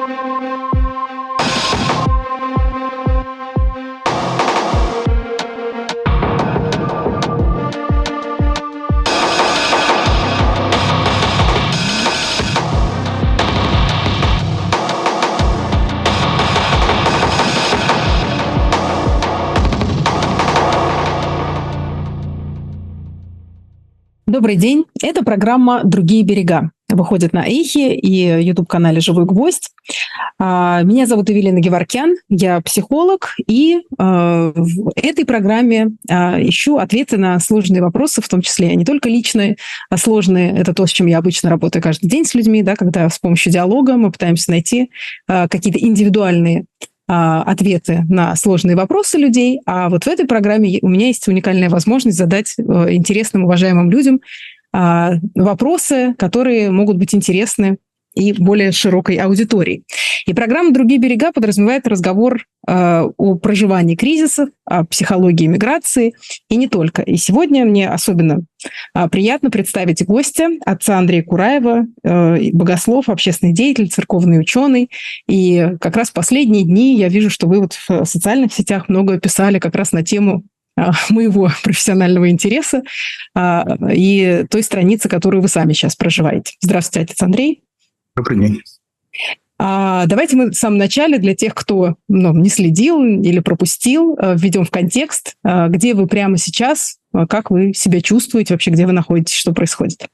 Добрый день. Это программа «Другие берега». Выходит на Эхе и YouTube-канале «Живой гвоздь». Меня зовут Эвелина Геворкян, я психолог, и в этой программе ищу ответы на сложные вопросы, в том числе не только личные, а сложные. Это то, с чем я обычно работаю каждый день с людьми, да, когда с помощью диалога мы пытаемся найти какие-то индивидуальные ответы на сложные вопросы людей. А вот в этой программе у меня есть уникальная возможность задать интересным, уважаемым людям вопросы, которые могут быть интересны и более широкой аудитории. И программа «Другие берега» подразумевает разговор о проживании кризисов, о психологии миграции и не только. И сегодня мне особенно приятно представить гостя, отца Андрея Кураева, богослов, общественный деятель, церковный ученый. И как раз в последние дни я вижу, что вы вот в социальных сетях много писали как раз на тему моего профессионального интереса и той страницы, которую вы сами сейчас проживаете. Здравствуйте, отец Андрей. Добрый день. Давайте мы в самом начале, для тех, кто не следил или пропустил, введем в контекст, где вы прямо сейчас, как вы себя чувствуете, вообще где вы находитесь, что происходит.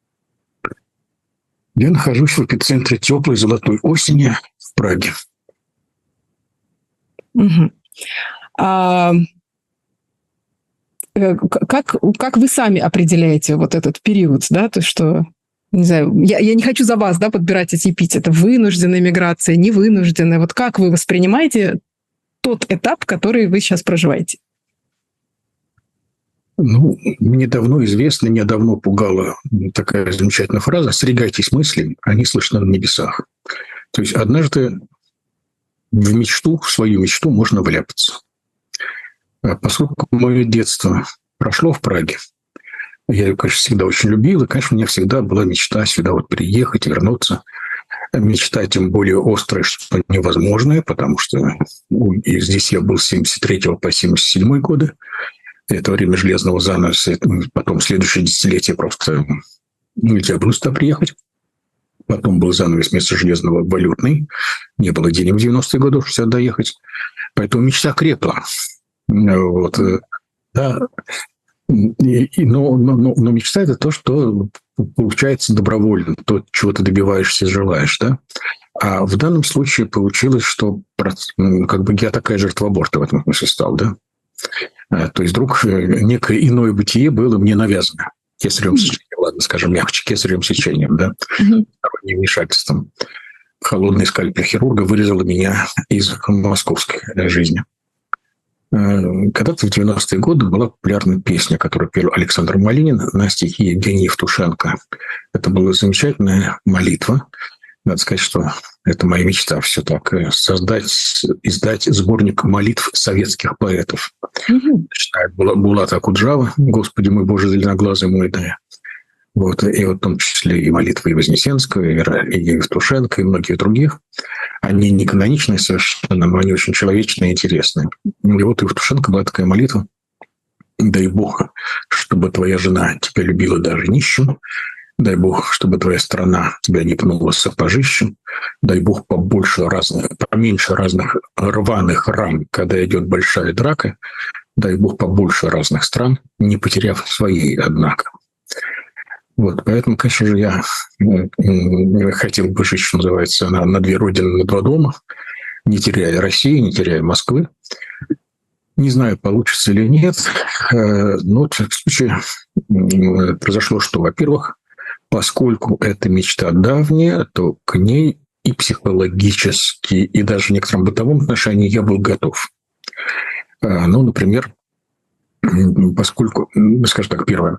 Я нахожусь в эпицентре теплой золотой осени в Праге. Угу. Как вы сами определяете вот этот период, да, то, что... Не знаю, я не хочу за вас, подбирать эти эпитеты. Вынужденная миграция, невынужденная. Вот как вы воспринимаете тот этап, который вы сейчас проживаете? Мне давно известно, меня давно пугала такая замечательная фраза: «Остерегайтесь мыслей, они слышны в небесах». То есть однажды в свою мечту можно вляпаться. Поскольку мое детство прошло в Праге, я ее, конечно, всегда очень любил, и, конечно, у меня всегда была мечта сюда приехать, вернуться. Мечта тем более острая, что невозможная, потому что и здесь я был с 73 по 77 годы. Это время железного занавеса, потом следующее десятилетие просто нельзя было сюда приехать. Потом был занавес вместо железного валютный. Не было денег в 90-е годы, чтобы сюда доехать. Поэтому мечта крепла. Да. Но мечта – это то, что получается добровольно, то, чего ты добиваешься и желаешь, да? А в данном случае получилось, что я такая жертва аборта в этом смысле стал, да? То есть вдруг некое иное бытие было мне навязано. Кесаревым сечением, ладно, скажем мягче, кесаревым сечением, да? Сторонним вмешательством. Холодный скальпель хирурга вырезала меня из московской жизни. Когда-то в 90-е годы была популярная песня, которую пел Александр Малинин на стихи Евгения Евтушенко. Это была замечательная молитва. Надо сказать, что это моя мечта все так. Издать сборник молитв советских поэтов. Начиная Булата Акуджава, «Господи мой, Боже, зеленоглазый мой, да». И в том числе и молитвы и Вознесенского, и Евтушенко, и многих других. Они не каноничные совершенно, но они очень человечные и интересные. И вот у Евтушенко была такая молитва: «Дай Бог, чтобы твоя жена тебя любила даже нищим. Дай Бог, чтобы твоя страна тебя не пнула сапожищем. Дай Бог поменьше разных рваных ран, когда идет большая драка. Дай Бог побольше разных стран, не потеряв своей, однако». Поэтому, конечно же, я хотел бы жить, что называется, на две родины, на два дома, не теряя России, не теряя Москвы. Не знаю, получится или нет, но в таком случае произошло что? Во-первых, поскольку это мечта давняя, то к ней и психологически, и даже в некотором бытовом отношении я был готов. Например, поскольку, скажем так, первое,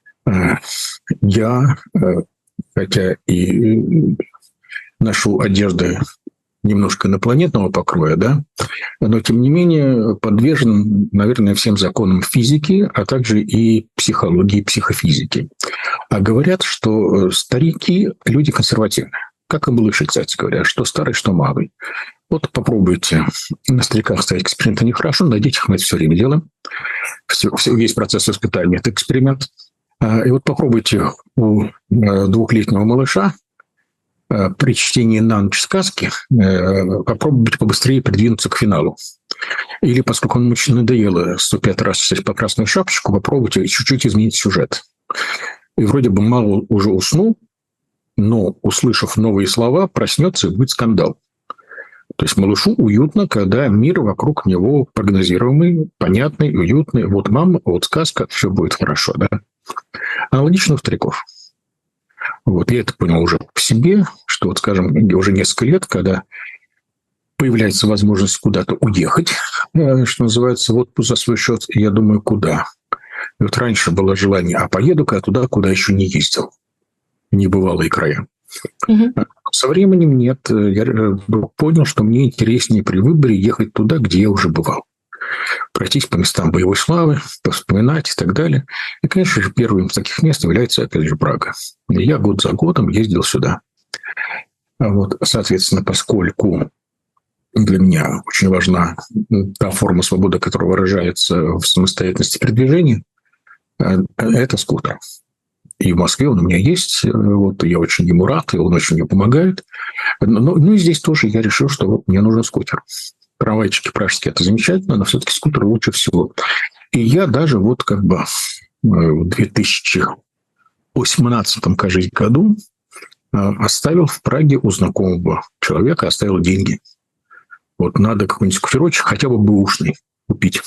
я, хотя и ношу одежды немножко инопланетного покроя, да, но, тем не менее, подвержен, наверное, всем законам физики, а также и психологии, психофизики. А говорят, что старики – люди консервативные. как и малыши, кстати говоря, что старый, что малый. Вот попробуйте на стариках ставить эксперименты нехорошо, на детях мы это все время делаем. Весь процесс испытания – это эксперимент. И вот попробуйте у двухлетнего малыша при чтении на ночь сказки попробуйте побыстрее придвинуться к финалу. Или, поскольку он очень надоело 105 раз читать по красную шапочку, попробуйте чуть-чуть изменить сюжет. И вроде бы мало уже уснул, но, услышав новые слова, проснется и будет скандал. То есть малышу уютно, когда мир вокруг него прогнозируемый, понятный, уютный. Вот мама, вот сказка, все будет хорошо, да? Аналогично у стариков. Вот я это понял уже в себе, что, вот, скажем, уже несколько лет, когда появляется возможность куда-то уехать, что называется, в отпуск за свой счет, я думаю, куда? И вот раньше было желание, а поеду-ка я туда, куда еще не ездил. Небывалые края. Угу. Со временем нет. Я понял, что мне интереснее при выборе ехать туда, где я уже бывал. Пройтись по местам боевой славы, вспоминать и так далее. И, конечно же, первым из таких мест является, опять же, Прага. И я год за годом ездил сюда. Вот, соответственно, поскольку для меня очень важна та форма свободы, которая выражается в самостоятельности передвижения, это скутер. И в Москве он у меня есть, вот, я очень ему рад, и он очень мне помогает. Ну и здесь тоже я решил, что вот мне нужен скутер. Трамвайчики пражские – это замечательно, но все-таки скутер лучше всего. И я даже вот как бы в 2018, кажется, году оставил в Праге у знакомого человека, оставил деньги. Вот надо какой-нибудь скутерочек, хотя бы бэушный, купить.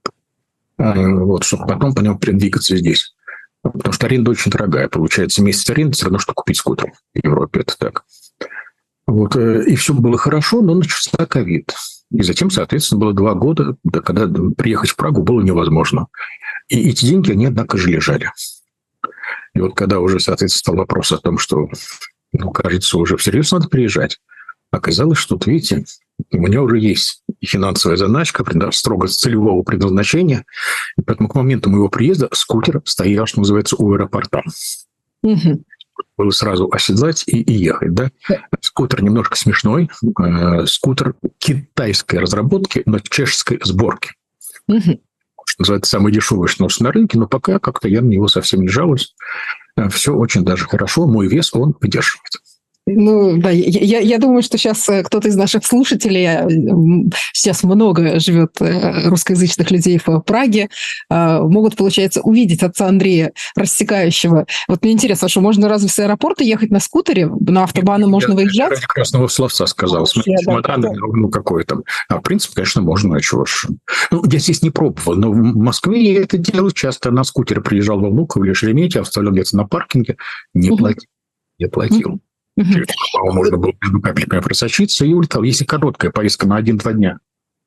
Вот, чтобы потом по нему двигаться здесь. Потому что аренда очень дорогая. Получается, месяц аренды все равно, что купить скутер в Европе. Это так. Вот. И все было хорошо, но начался ковид. И затем, соответственно, было 2 года, когда приехать в Прагу было невозможно. И эти деньги, они, однако же, лежали. И вот когда уже, соответственно, стал вопрос о том, что, кажется, уже всерьез надо приезжать, оказалось, что, вот видите, у меня уже есть финансовая заначка, строго целевого предназначения. И поэтому к моменту моего приезда скутер стоял, что называется, у аэропорта. Угу. Было сразу оседлать и ехать, да? Скутер немножко смешной. Скутер китайской разработки, но чешской сборки. Угу. Что называется, самый дешевый, что на рынке, но пока как-то я на него совсем не жалуюсь. Все очень даже хорошо. Мой вес он выдерживает. Ну, да, я думаю, что сейчас кто-то из наших слушателей, сейчас много живет русскоязычных людей в Праге, могут, получается, увидеть отца Андрея, рассекающего. Вот мне интересно, что можно разве с аэропорта ехать на скутере? На автобаны можно выезжать? Я ради красного словца сказал. Смотрите, какой там. А в принципе, конечно, можно. А чего ж. Я здесь не пробовал, но в Москве я это делал часто. На скутере приезжал во Внуково или Шереметьево, оставлял где-то на паркинге. Не платил. Можно было капельками просочиться и улетал, если короткая поездка на 1-2 дня.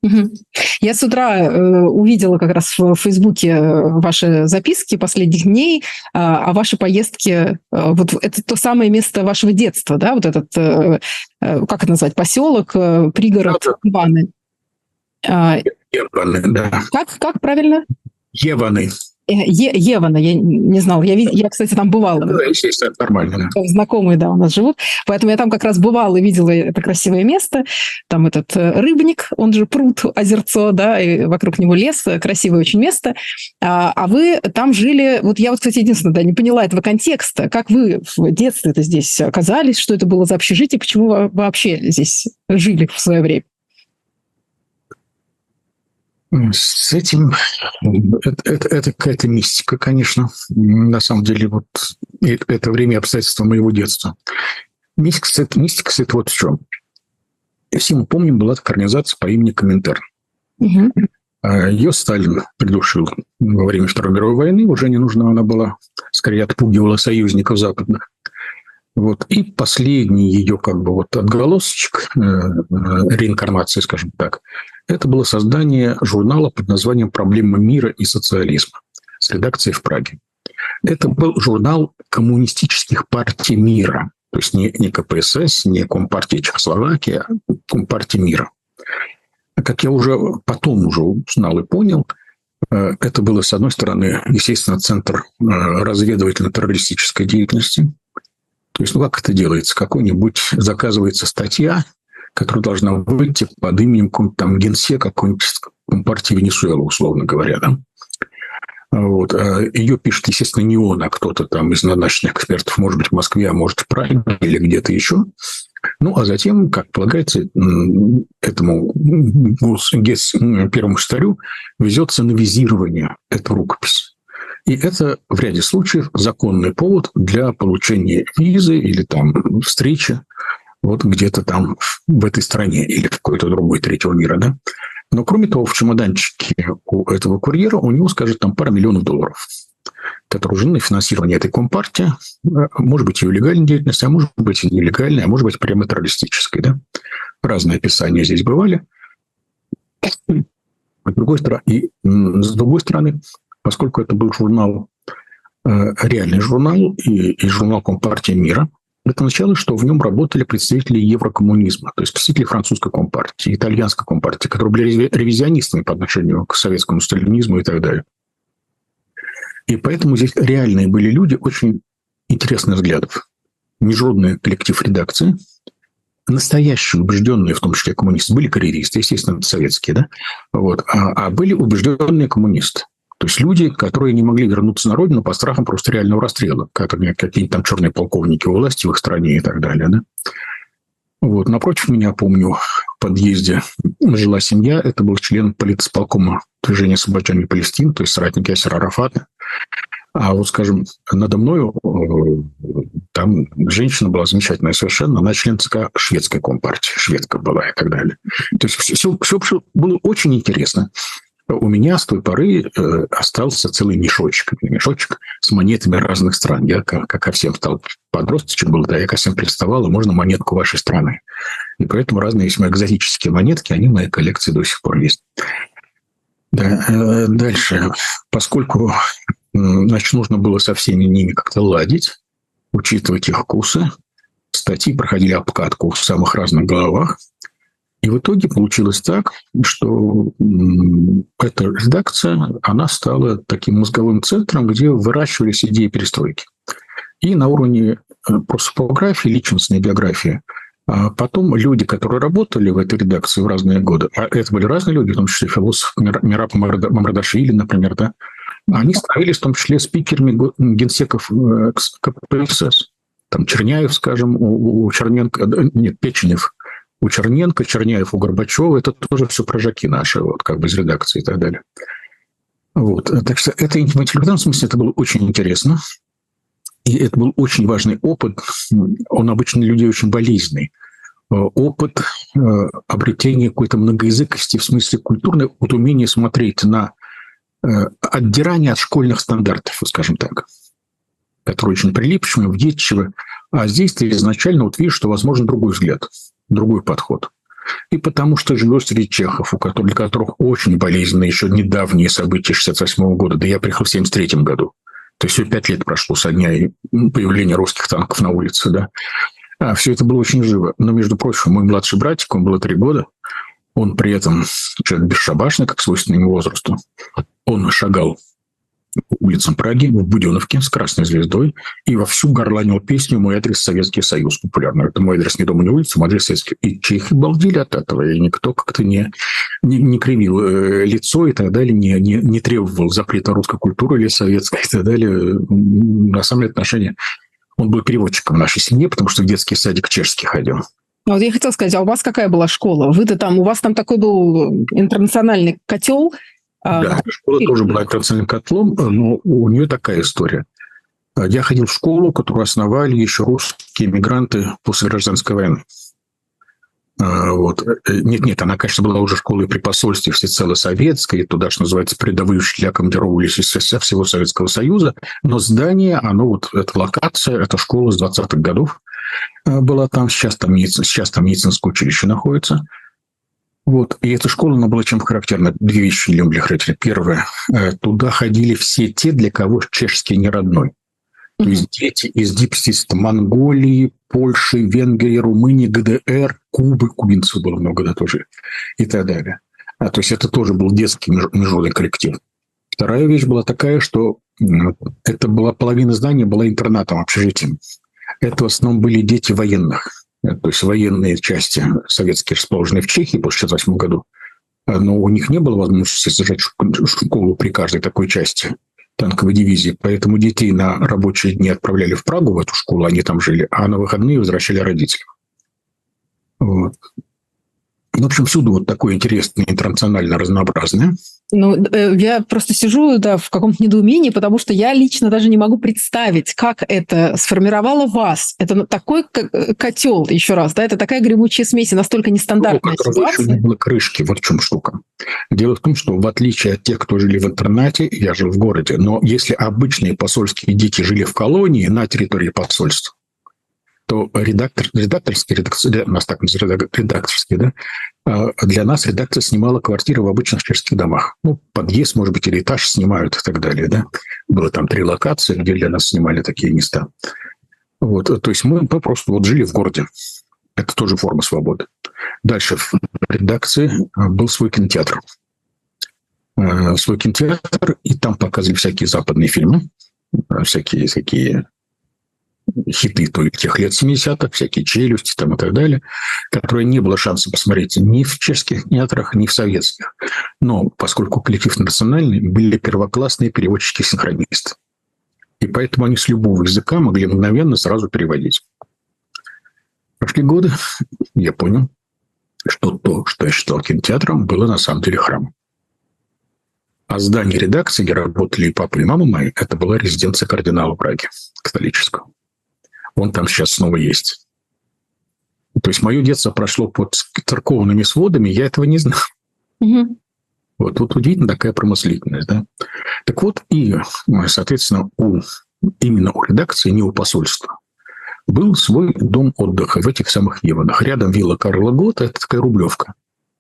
Я с утра увидела как раз в Фейсбуке ваши записки последних дней о вашей поездке. Вот это то самое место вашего детства, да? Вот этот, как это назвать, поселок, пригород Еваны. Еваны, да. Как правильно? Еваны. Евана, я не знала. Я, кстати, там бывала. Да, естественно, это нормально. Да. Знакомые, да, у нас живут. Поэтому я там как раз бывала и видела это красивое место. Там этот рыбник, он же пруд, озерцо, да, и вокруг него лес. Красивое очень место. А вы там жили... Вот я, кстати, единственное, да, не поняла этого контекста. Как вы в детстве-то здесь оказались? Что это было за общежитие? Почему вы вообще здесь жили в свое время? С этим это какая-то мистика, конечно. На самом деле, вот это время и обстоятельства моего детства. Мистика это вот в чем. Все мы помним, была такая организация по имени Коминтерн. Угу. Ее Сталин придушил во время Второй мировой войны. Уже не нужна она была. Скорее, отпугивала союзников западных. Вот. И последний ее как бы вот отголосочек реинкарнации, скажем так, это было создание журнала под названием «Проблема мира и социализма» с редакцией в Праге. Это был журнал коммунистических партий мира. То есть не КПСС, не Компартия Чехословакии, а Компартия мира. Как я уже потом уже узнал и понял, это было, с одной стороны, естественно, центр разведывательно-террористической деятельности. То есть, как это делается? Какой-нибудь заказывается статья, которая должна выйти под именем какого-нибудь там генсека какой-нибудь партии Венесуэлы, условно говоря, да? Вот. Ее пишет, естественно, не он, а кто-то там из назначенных экспертов, может быть, в Москве, а может, в Праге или где-то еще. Ну, а затем, как полагается, этому первому секретарю везется на визирование эта рукопись. И это в ряде случаев законный повод для получения визы или там встречи вот где-то там в этой стране или в какой-то другой третьего мира, да. Но, кроме того, в чемоданчике у этого курьера у него, скажем, там пара миллионов долларов, которые нужны на финансирование этой компартии. Может быть, ее легальной деятельности, а может быть, и нелегальной, а может быть, прямо террористической, да. Разные описания здесь бывали. С другой стороны, поскольку это был журнал, реальный журнал и журнал Компартии мира, это означало, что в нем работали представители еврокоммунизма, то есть представители французской компартии, итальянской компартии, которые были ревизионистами по отношению к советскому сталинизму и так далее. И поэтому здесь реальные были люди очень интересных взглядов. Международный коллектив редакции, настоящие убежденные, в том числе коммунисты, были карьеристы, естественно, советские, да, вот, а были убежденные коммунисты. То есть люди, которые не могли вернуться на родину по страхам просто реального расстрела, какие-нибудь там черные полковники у власти в их стране и так далее. Да? Вот. Напротив меня, помню, в подъезде жила семья. Это был член политисполкома движения освобождения Палестины, то есть соратник Ясера Арафата. А вот, скажем, надо мною там женщина была замечательная совершенно. Она член ЦК шведской компартии, шведка была и так далее. То есть все было очень интересно. У меня с той поры остался целый мешочек с монетами разных стран. Я, как ко всем стал подросточек был, да, я ко всем приставал, и можно монетку вашей страны. И поэтому разные весьма экзотические монетки, они в моей коллекции до сих пор есть. Да, дальше. Поскольку, значит, нужно было со всеми ними как-то ладить, учитывать их вкусы, статьи проходили обкатку в самых разных головах. И в итоге получилось так, что эта редакция, она стала таким мозговым центром, где выращивались идеи перестройки. И на уровне просто фотографии, личностной биографии. А потом люди, которые работали в этой редакции в разные годы, а это были разные люди, в том числе философ Мераб Мамардашвили, например, да, они становились в том числе спикерами генсеков КПСС. Там Черняев, скажем, у Черненко, нет, Печенев, у Черненко, Черняев у Горбачева, это тоже все прожаки наши, вот, как бы из редакции и так далее. Вот. Так что это в интеллектуальном смысле это было очень интересно. И это был очень важный опыт. Он обычно для людей очень болезненный. Опыт обретения какой-то многоязыкости в смысле культурной, вот умение смотреть на отдирание от школьных стандартов, скажем так, которые очень прилипчивы, въедчивы. А здесь ты изначально вот видишь, что возможен другой взгляд, другой подход. И потому что живет среди чехов, для которых очень болезненные еще недавние события 1968 года. Да я приехал в 1973 году. То есть всего 5 лет прошло со дня появления русских танков на улице. Да? Все это было очень живо. Но, между прочим, мой младший братик, он было 3 года, он при этом человек бесшабашный, как свойственно ему возрасту. Он шагал улицам Праги, в Буденовке с красной звездой, и вовсю горланил песню «Мой адрес Советский Союз» популярно. Это мой адрес не дома, не улица, мой адрес Советский. И чехи балдели от этого, и никто как-то не кривил лицо и так далее, не требовал запрета русской культуры или советской и так далее. На самом деле отношения... Он был переводчиком в нашей семье, потому что в детский садик чешский ходил. Вот я хотела сказать, а у вас какая была школа? У вас там такой был интернациональный котел? Да, школа тоже была интернациональным котлом, но у нее такая история. Я ходил в школу, которую основали еще русские мигранты после гражданской войны. Вот. Нет, она, конечно, была уже школой при посольстве всецело советской, туда, что называется, передовые учителя командировались из всего Советского Союза, но здание, эта локация, эта школа с 20-х годов была там, сейчас там медицинское училище находится. Вот. И эта школа, она была чем характерна? 2 вещи люблю характерны. Первое, туда ходили все те, для кого чешский не родной. То есть дети из дипстиста Монголии, Польши, Венгрии, Румынии, ГДР, Кубы, кубинцев было много, да, тоже, и так далее. То есть это тоже был детский международный коллектив. Вторая вещь была такая, что это была половина здания была интернатом, общежитием. это в основном были дети военных. То есть военные части советские, расположенные в Чехии по 1968 году. Но у них не было возможности сажать школу при каждой такой части танковой дивизии. Поэтому детей на рабочие дни отправляли в Прагу, в эту школу, они там жили, а на выходные возвращали родителям. Вот. В общем, всюду вот такое интересное, интернационально разнообразное. Ну, я просто сижу, да, в каком-то недоумении, потому что я лично даже не могу представить, как это сформировало вас. Это такой котел, еще раз, да, это такая гремучая смесь, и настолько нестандартная ситуация. Не было крышки, вот в чем штука. Дело в том, что в отличие от тех, кто жили в интернате, я жил в городе, но если обычные посольские дети жили в колонии на территории посольства, то редакторский, нас так называют, редакторский, да, для нас редакция снимала квартиры в обычных чешских домах. Ну, подъезд, может быть, или этаж снимают и так далее, да. Было там 3 локации, где для нас снимали такие места. Вот, то есть мы просто вот жили в городе. Это тоже форма свободы. Дальше в редакции был свой кинотеатр. И там показывали всякие западные фильмы, всякие хиты тех лет 70-х, всякие «Челюсти» там и так далее, которые не было шанса посмотреть ни в чешских театрах, ни в советских. Но поскольку коллектив национальный, были первоклассные переводчики-синхронисты. И поэтому они с любого языка могли мгновенно сразу переводить. Прошли годы, я понял, что то, что я считал кинотеатром, было на самом деле храмом. А здание редакции, где работали и папа, и мама мои, это была резиденция кардинала Праги, католического. Он там сейчас снова есть. То есть мое детство прошло под церковными сводами, я этого не знал. Угу. Вот удивительно такая промыслительность, да. Так вот, и, соответственно, именно у редакции, не у посольства, был свой дом отдыха в этих самых Еванах. Рядом вилла Карла Гота, это такая Рублевка.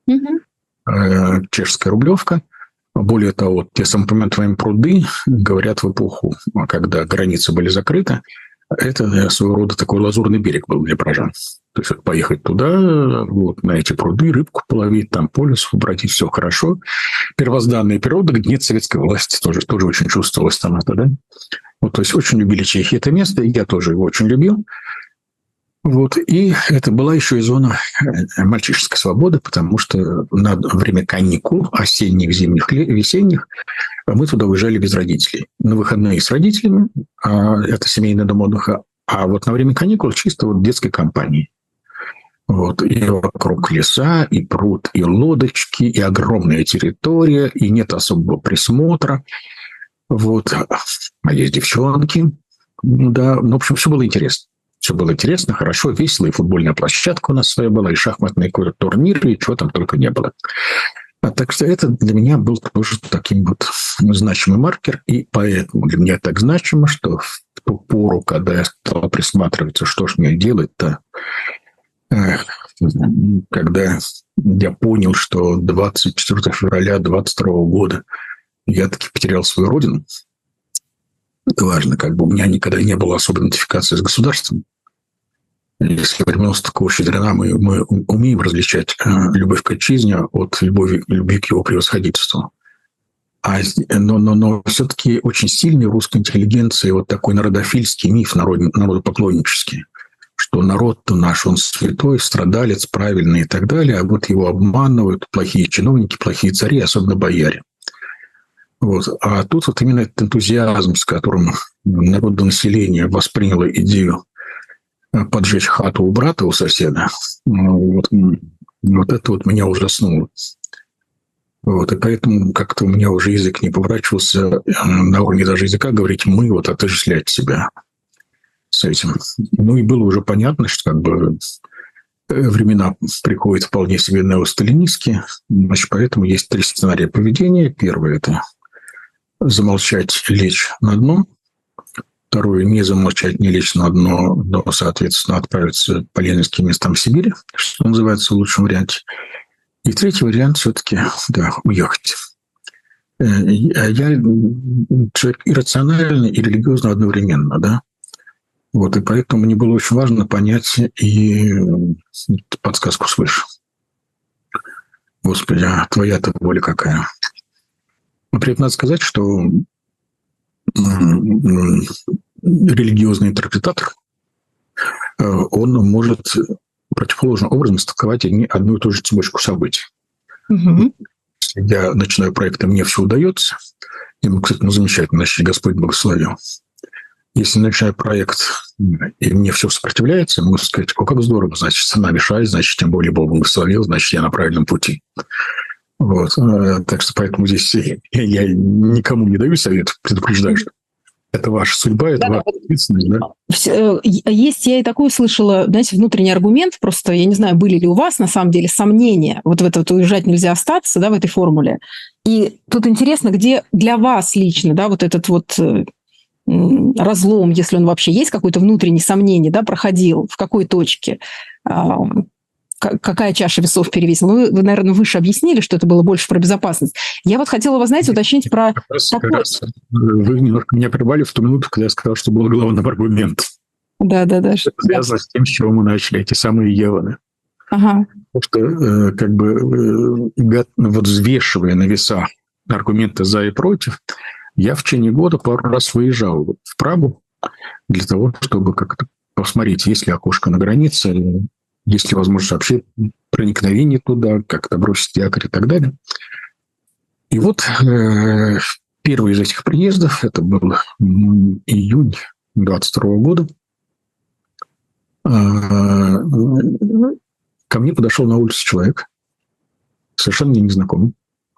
Угу. Чешская Рублевка. Более того, те самопомятные пруды, говорят, в эпоху, когда границы были закрыты, это своего рода такой лазурный берег был для пражан. То есть вот поехать туда, вот, на эти пруды, рыбку половить, там по лесу бродить, все хорошо. Первозданная природа, где нет советской власти, тоже очень чувствовалось там это, да? Вот, то есть очень любили чехи это место, и я тоже его очень любил. Вот, и это была еще и зона мальчишеской свободы, потому что на время каникул, осенних, зимних, весенних, мы туда уезжали без родителей. На выходные с родителями, это семейный дом отдыха, а вот на время каникул чисто вот детской компании. Вот, и вокруг леса, и пруд, и лодочки, и огромная территория, и нет особого присмотра. Вот, а есть девчонки. Да, ну, в общем, все было интересно. Все было интересно, хорошо, весело, и футбольная площадка у нас своя была, и шахматные турниры, и чего там только не было. Так что это для меня был тоже таким вот значимый маркер, и поэтому для меня так значимо, что в ту пору, когда я стал присматриваться, что ж мне делать-то, когда я понял, что 24 февраля 22 года я таки потерял свою родину, это важно, как бы у меня никогда не было особой идентификации с государством. Если вернемся такого Щедрина, мы умеем различать любовь к отчизне от любви к его превосходительству. Но все-таки очень сильный в русской интеллигенции вот такой народофильский миф, народопоклоннический, что народ-то наш, он святой, страдалец, правильный и так далее, а вот его обманывают плохие чиновники, плохие цари, особенно бояре. Вот. А тут вот именно этот энтузиазм, с которым народонаселение восприняло идею поджечь хату у брата, у соседа, вот это вот меня ужаснуло. Вот. И поэтому как-то у меня уже язык не поворачивался на уровне даже языка говорить «мы», вот отождествлять себя с этим. Ну и было уже понятно, что как бы времена приходят вполне себе неосталинистские, значит, поэтому есть 3 сценария поведения. Первый – это замолчать, лечь на дно. Второе – не замолчать, не лечь на дно, но, соответственно, отправиться по ленинским местам в Сибирь, что называется в лучшем варианте. И третий вариант все-таки, да, уехать. Я человек иррациональный и религиозный одновременно, да. Вот, и поэтому мне было очень важно понять и подсказку свыше. Господи, а твоя-то воля какая? Но при этом надо сказать, что религиозный интерпретатор он может противоположным образом истолковать одну и ту же цепочку событий. Угу. Если я начинаю проект, и мне все удается, ему, кстати, замечательно, значит, Господь благословил. Если начинаю проект, и мне все сопротивляется, могу сказать, как здорово, значит, цена мешает, значит, тем более Бог благословил, значит, я на правильном пути. Вот. Так что поэтому здесь я никому не даю совет, предупреждаю, что это ваша судьба, это ваша ответственность. Да? Есть, я и такую слышала, знаете, внутренний аргумент, просто я не знаю, были ли у вас на самом деле сомнения, вот в это вот уезжать нельзя остаться, да, в этой формуле. И тут интересно, где для вас лично, да, вот этот вот разлом, если он вообще есть, какое-то внутреннее сомнение, да, проходил, в какой точке, какая чаша весов перевесила. Вы, наверное, выше объяснили, что это было больше про безопасность. Я вот хотела вас, знаете, уточнить про... Как раз вы немножко меня прервали в ту минуту, когда я сказал, что был главный аргумент. Да. Это связано с тем, с чего мы начали, эти самые Еваны. Ага. Потому что, вот взвешивая на весах аргументы за и против, я в течение года пару раз выезжал в Прагу для того, чтобы как-то посмотреть, есть ли окошко на границе, есть ли возможность вообще проникновения туда, как-то бросить якорь и так далее. И вот первый из этих приездов, это был июнь 22 года, ко мне подошел на улице человек, совершенно мне незнакомый.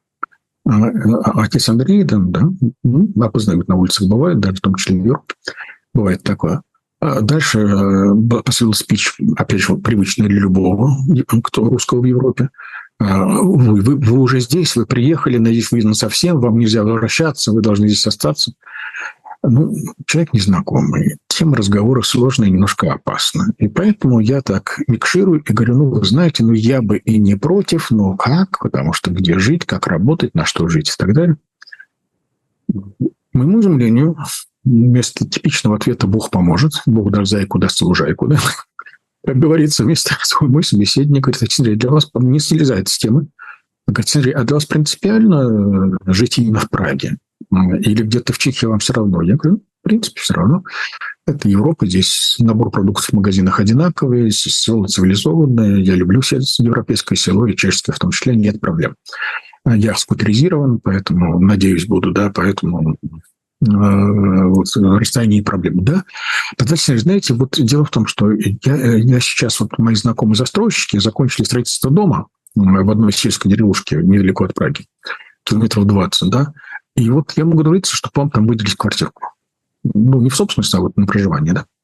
Отец Андрей, да, опознают на улицах, бывает, даже в том числе в Европе, бывает такое. Дальше последовал спич, опять же, привычный для любого, кто русского в Европе. Вы уже здесь, вы приехали, надеюсь, вы совсем, вам нельзя возвращаться, вы должны здесь остаться. Человек незнакомый, тема разговора сложная и немножко опасна. И поэтому я так микширую и говорю, вы знаете, я бы и не против, но как? Потому что где жить, как работать, на что жить и так далее. К моему изумлению, вместо типичного ответа «Бог поможет», «Бог даст зайку, даст лужайку», да? Как говорится, вместо мой собеседник говорит: Отец Андрей, для вас не слезает с темы. Говорит: Андрей, а для вас принципиально жить именно в Праге? Или где-то в Чехии вам все равно? Я говорю, в принципе, все равно. Это Европа, здесь набор продуктов в магазинах одинаковый, село цивилизованное, я люблю европейское село, и чешское в том числе, нет проблем. Я скутеризирован, поэтому, надеюсь, буду, да, поэтому вот, расстояние и проблем, да. Тогда, знаете, вот дело в том, что я сейчас, вот мои знакомые застройщики закончили строительство дома в одной сельской деревушке недалеко от Праги, километров 20, да, и вот я могу договориться, что вам там выделить квартирку. Не в собственность, а вот на проживание, да.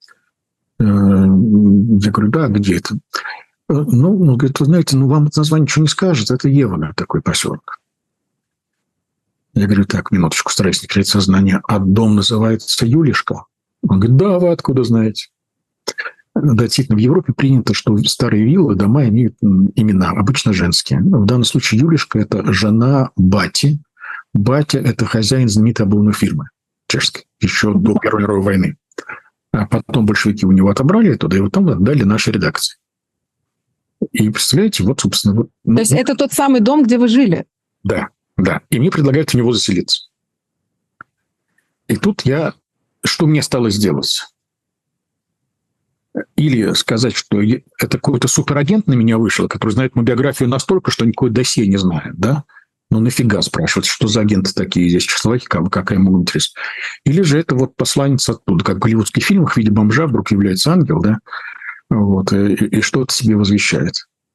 Я говорю, да, где это? Говорит, вы знаете, вам это название ничего не скажет, это Евана, такой поселок. Я говорю, так, минуточку, стараюсь не терять сознание. А дом называется Юлишка? Он говорит, да, вы откуда знаете? Да, действительно, в Европе принято, что старые виллы, дома имеют имена, обычно женские. В данном случае Юлишка – это жена Бати. Батя – это хозяин знаменитой обувной фирмы чешской, еще до Первой мировой войны. А потом большевики у него отобрали это, да и вот там отдали нашей редакции. И представляете, вот, собственно... То есть это тот самый дом, где вы жили? Да. Да, и мне предлагают в него заселиться. И тут что мне осталось делать? Или сказать, что это какой-то суперагент на меня вышел, который знает мою биографию настолько, что никакой досье не знает, да? Нафига спрашивать, что за агенты такие здесь, Чехословакия, какая ему интерес? Или же это вот посланец оттуда, как в голливудских фильмах, в виде бомжа вдруг является ангел, да? Вот, и что-то себе возвещает.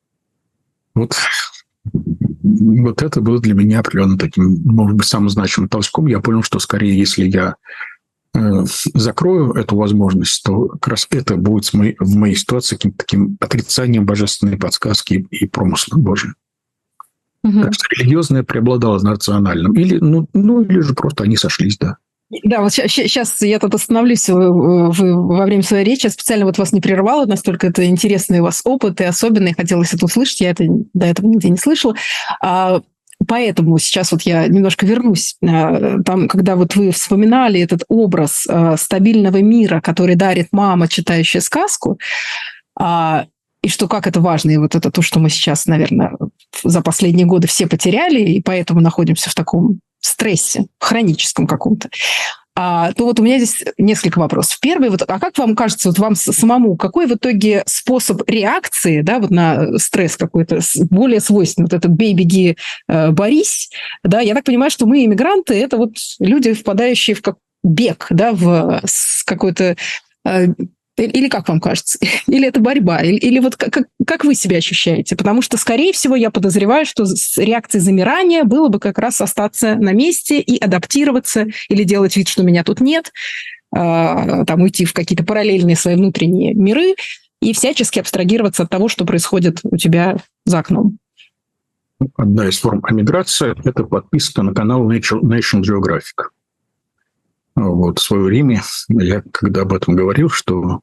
Вот это было для меня определенно таким, может быть, самым значимым толчком. Я понял, что скорее, если я закрою эту возможность, то как раз это будет в моей ситуации каким-то таким отрицанием божественной подсказки и промысла Божия. Угу. Так что религиозное преобладало над рациональным. Или же просто они сошлись, да. Да, вот сейчас я тут остановлюсь во время своей речи. Я специально вот вас не прервала, настолько это интересный у вас опыт и особенный. Хотелось это услышать, я это до этого нигде не слышала. Поэтому сейчас вот я немножко вернусь. Там, когда вот вы вспоминали этот образ стабильного мира, который дарит мама, читающая сказку, и что как это важно, и вот это то, что мы сейчас, наверное, за последние годы все потеряли, и поэтому находимся в таком стрессе, хроническом каком-то. то вот у меня здесь несколько вопросов. Первый, а как вам кажется, вам самому, какой в итоге способ реакции, на стресс какой-то более свойственный? Вот это «бей, беги, борись». Да? Я так понимаю, что мы, иммигранты, это люди, впадающие в бег, в какой-то... Или как вам кажется? Или это борьба? Или как вы себя ощущаете? Потому что, скорее всего, я подозреваю, что с реакцией замирания было бы как раз остаться на месте и адаптироваться, или делать вид, что меня тут нет, уйти в какие-то параллельные свои внутренние миры и всячески абстрагироваться от того, что происходит у тебя за окном. Одна из форм эмиграции – это подписка на канал National Geographic. В свое время я когда об этом говорил, что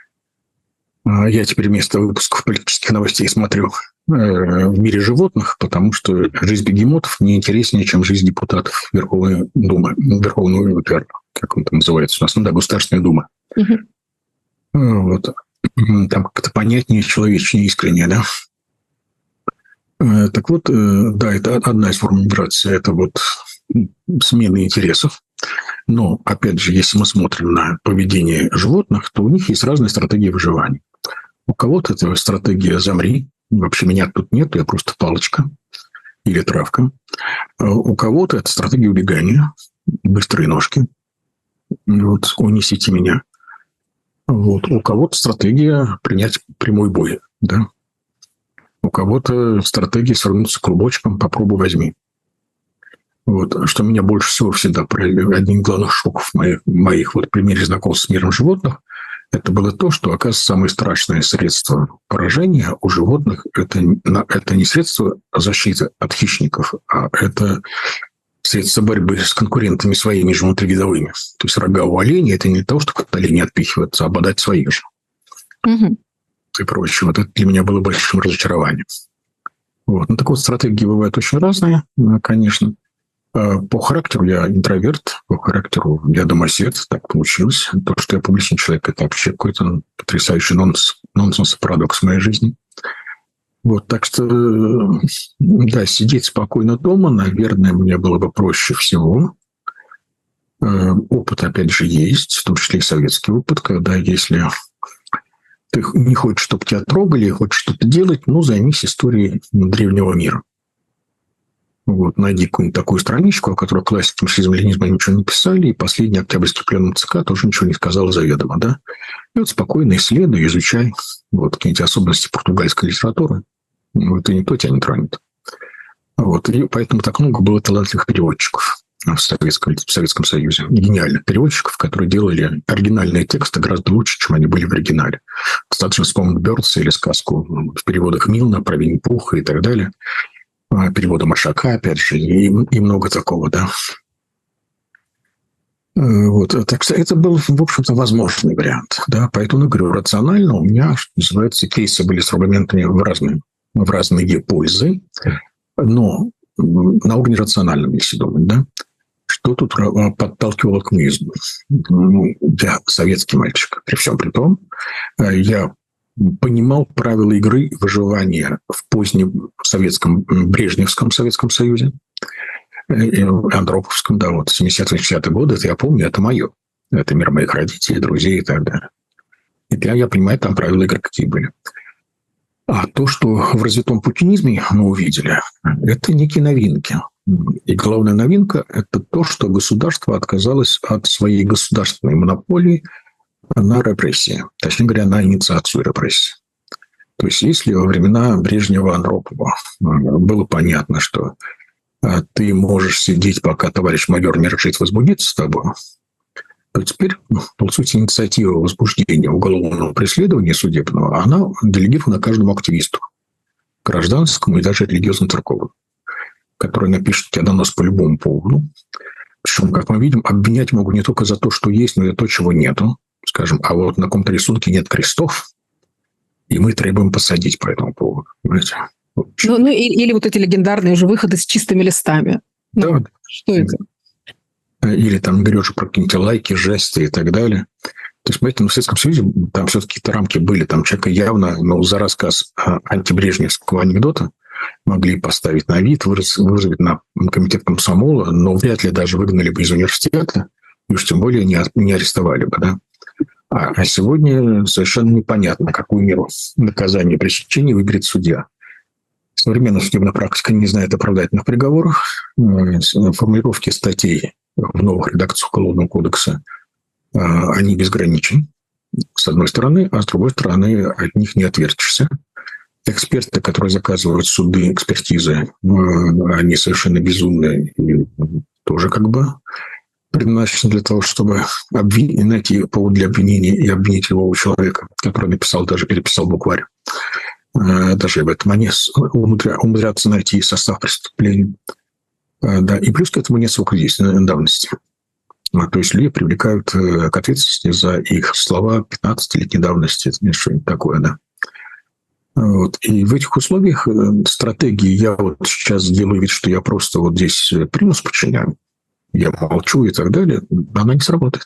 я теперь вместо выпусков политических новостей смотрю в мире животных, потому что жизнь бегемотов не интереснее, чем жизнь депутатов Верховной Думы, как он там называется у нас, Государственная Дума. Угу. Там как-то понятнее, человечнее, искреннее, да? Так вот, да, это одна из форм миграции, это смена интересов. Но, опять же, если мы смотрим на поведение животных, то у них есть разные стратегии выживания. У кого-то это стратегия «замри», вообще меня тут нет, я просто палочка или травка. У кого-то это стратегия убегания, быстрые ножки, унесите меня. У кого-то стратегия принять прямой бой, да. У кого-то стратегия свернуться клубочком, попробуй возьми. Что меня больше всего всегда одним из главных шоков моих примере знакомств с миром животных, это было то, что, оказывается, самое страшное средство поражения у животных – это не средство защиты от хищников, а это средство борьбы с конкурентами своими же внутривидовыми. То есть рога у оленя – это не для того, чтобы от оленя отпихиваться, а бодать своих же. Угу. И прочее. Это для меня было большим разочарованием. Стратегии бывают очень разные, конечно. По характеру я интроверт, по характеру я домосед, так получилось. То, что я публичный человек, это вообще какой-то потрясающий нонсенс и парадокс в моей жизни. Так что, да, сидеть спокойно дома, наверное, мне было бы проще всего. Опыт, опять же, есть, в том числе и советский опыт, когда если ты не хочешь, чтобы тебя трогали, хочешь что-то делать, займись историей древнего мира. Найди какую-нибудь такую страничку, о которой классики марксизма-ленинизма ничего не писали, и последний октябрьский пленум ЦК тоже ничего не сказал заведомо, да? И спокойно исследуй, изучай какие-нибудь особенности португальской литературы. И никто тебя не тронет. И поэтому так много было талантливых переводчиков в Советском Союзе. Гениальных переводчиков, которые делали оригинальные тексты гораздо лучше, чем они были в оригинале. Достаточно вспомнить Бёрдса или сказку в переводах Милна про Винни-Пуха и так далее. Перевода Машака, опять же, и много такого, да. Так что это был, в общем-то, возможный вариант, да. Поэтому, говорю, рационально у меня, что называется, кейсы были с аргументами в разные пользы, но на уровне рациональном, если думать, да. Что тут подталкивало к выезду? Я советский мальчик, при всем при том, я понимал правила игры выживания в позднем Брежневском Советском Союзе, Андроповском, 70-60-е годы, это я помню, это мое. Это мир моих родителей, друзей и так далее. И я понимаю, там правила игры какие были. А то, что в развитом путинизме мы увидели, это некие новинки. И главная новинка – это то, что государство отказалось от своей государственной монополии на репрессии, точнее говоря, на инициацию репрессий. То есть, если во времена Брежнева, Андропова было понятно, что ты можешь сидеть, пока товарищ майор не решит возбудиться с тобой, то теперь, по сути, инициатива возбуждения уголовного преследования судебного, она делегирована каждому активисту, гражданскому и даже религиозно-церковному, который напишет тебе донос по любому поводу. Причем, как мы видим, обвинять могут не только за то, что есть, но и за то, чего нету. Скажем, а на каком-то рисунке нет крестов, и мы требуем посадить по этому поводу. Понимаете? Или эти легендарные уже выходы с чистыми листами. Да. Что это? Или говорю про какие-то лайки, жесты и так далее. То есть, понимаете, в Советском Союзе там все-таки какие-то рамки были. Там человека явно за рассказ антибрежневского анекдота могли поставить на вид, вызвать на комитет комсомола, но вряд ли даже выгнали бы из университета и уж тем более не арестовали бы, да. А сегодня совершенно непонятно, какую меру наказания пресечения выберет судья. Современная судебная практика не знает оправдательных приговоров, формулировки статей в новых редакциях Уголовного кодекса, они безграничны, с одной стороны, а с другой стороны, от них не отвертишься. Эксперты, которые заказывают суды, экспертизы, они совершенно безумные и тоже как бы предназначены для того, чтобы найти повод для обвинения и обвинить любого человека, который написал, даже переписал букварь. Даже об этом они умудрятся найти состав преступления. Да, и плюс к этому нет срока действия давности. То есть люди привлекают к ответственности за их слова 15-летней давности. Это что-нибудь такое, да. Вот. И в этих условиях стратегии я вот сейчас делаю вид, что я просто вот здесь примус подчиняю, я молчу и так далее, она не сработает.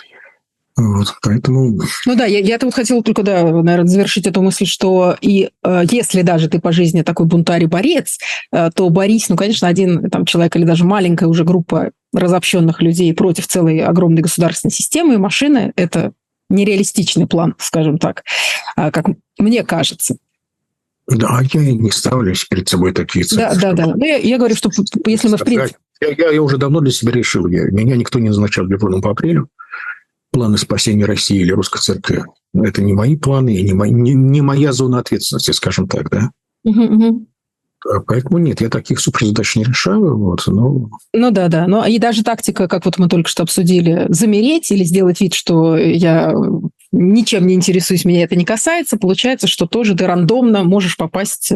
Вот, поэтому... Ну да, я-то вот хотела только, да, наверное, завершить эту мысль, что и если даже ты по жизни такой бунтарь и борец, то борись, ну, конечно, один там человек или даже маленькая уже группа разобщенных людей против целой огромной государственной системы и машины – это нереалистичный план, скажем так, как мне кажется. Да, я не ставлю перед собой такие цели. Да. Ну, я говорю, что если мы в принципе... Я уже давно для себя решил, меня никто не назначал для плана по апрелю. Планы спасения России или Русской Церкви – это не мои планы и не моя зона ответственности, скажем так, да? Угу. Поэтому нет, я таких суперзадач не решаю. Вот, но... Ну да. Ну, и даже тактика, как вот мы только что обсудили, замереть или сделать вид, что я ничем не интересуюсь, меня это не касается, получается, что тоже ты рандомно можешь попасть...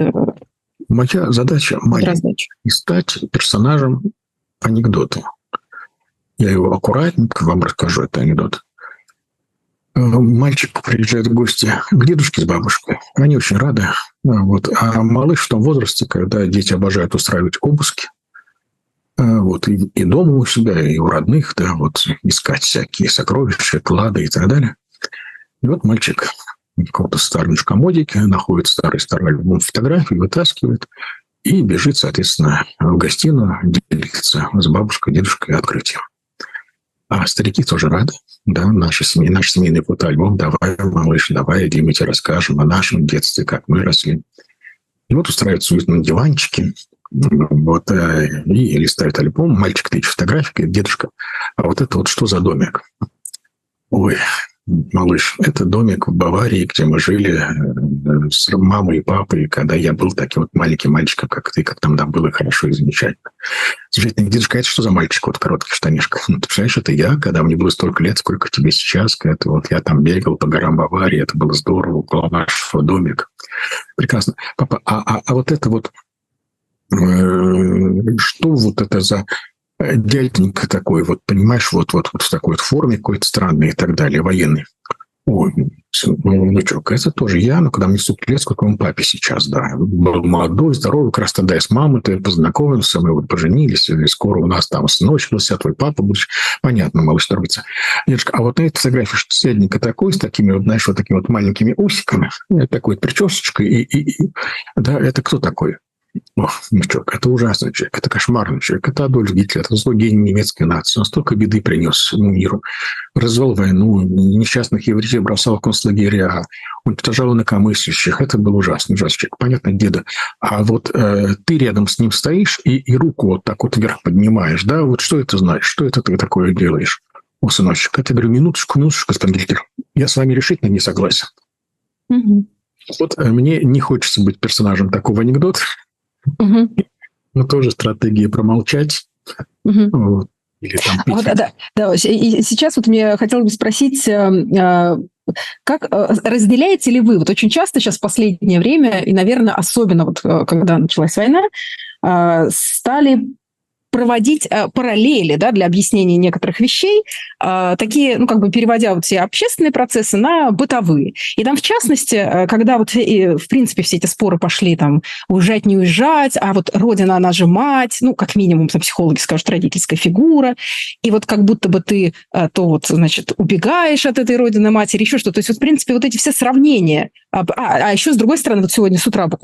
Моя задача – стать персонажем анекдота. Я его аккуратненько вам расскажу, это анекдот. Мальчик приезжает в гости к дедушке с бабушкой. Они очень рады. Вот. А малыш в том возрасте, когда дети обожают устраивать обыски. Вот. И дома у себя, и у родных, да, вот, искать всякие сокровища, клады и так далее. И вот мальчик в каком-то старом комодике находит старый альбом фотографий, вытаскивает и бежит, соответственно, в гостиную, делиться с бабушкой, дедушкой открытием. А старики тоже рады. Да, наш семейный фотоальбом. Давай, малыш, давай, Дима, мы тебе расскажем о нашем детстве, как мы росли. И вот устраиваются на диванчике, вот, и листают альбом. Мальчик тычет фотографии, говорит: дедушка, а вот это вот что за домик? Ой, малыш, это домик в Баварии, где мы жили с мамой и папой, когда я был таким вот маленьким мальчиком, как ты, как там было хорошо и замечательно. Замечательно. Дедушка, это что за мальчик вот в коротких штанишках? Ну, ты представляешь, это я, когда мне было столько лет, сколько тебе сейчас, когда вот я там бегал по горам Баварии, это было здорово, около нашего домика. Прекрасно. Папа, а вот это вот, что вот это за... дяденька такой, вот, понимаешь, вот в такой вот форме какой-то странной и так далее, военный. Ой, внучок, это тоже я, но когда мне столько лет, сколько моему папе сейчас, да. Был молодой, здоровый, как раз тогда я с мамой-то познакомился, мы вот поженились, и скоро у нас там сыночек, а твой папа будешь. Понятно, малыш нравится. Дедушка, а вот на этой фотографии, что дяденька такой, с такими вот, знаешь, вот такими вот маленькими усиками, такой причесочкой, и да, это кто такой? Ох, внучок, это ужасный человек, это кошмарный человек, это Адольф Гитлер, это злой гений немецкой нации. Он столько беды принес миру. Развел войну, несчастных евреев бросал в концлагеря, уничтожал инакомыслящих. Это был ужасный человек. Понятно, деда. А вот ты рядом с ним стоишь и руку вот так вот вверх поднимаешь, да? Вот что это значит? Что это ты такое делаешь? О, сыночек, это, говорю, минуточку, господин Гитлер. Я с вами решительно не согласен. Угу. Вот мне не хочется быть персонажем такого анекдота. Угу. Но тоже стратегия промолчать. Угу. Вот. Или там вот, да. И сейчас вот мне хотелось бы спросить, как разделяете ли вы, вот очень часто сейчас в последнее время, и, наверное, особенно вот когда началась война, стали проводить параллели, да, для объяснения некоторых вещей, такие, ну, как бы переводя вот все общественные процессы на бытовые. И там, в частности, когда вот, в принципе, все эти споры пошли, там, уезжать, не уезжать, а вот родина, она же мать, ну, как минимум, там, психологи скажут, родительская фигура, и вот как будто бы ты то вот, значит, убегаешь от этой родины матери, еще что-то. То есть, вот, в принципе, вот эти все сравнения. А еще, с другой стороны, вот сегодня с утра буквально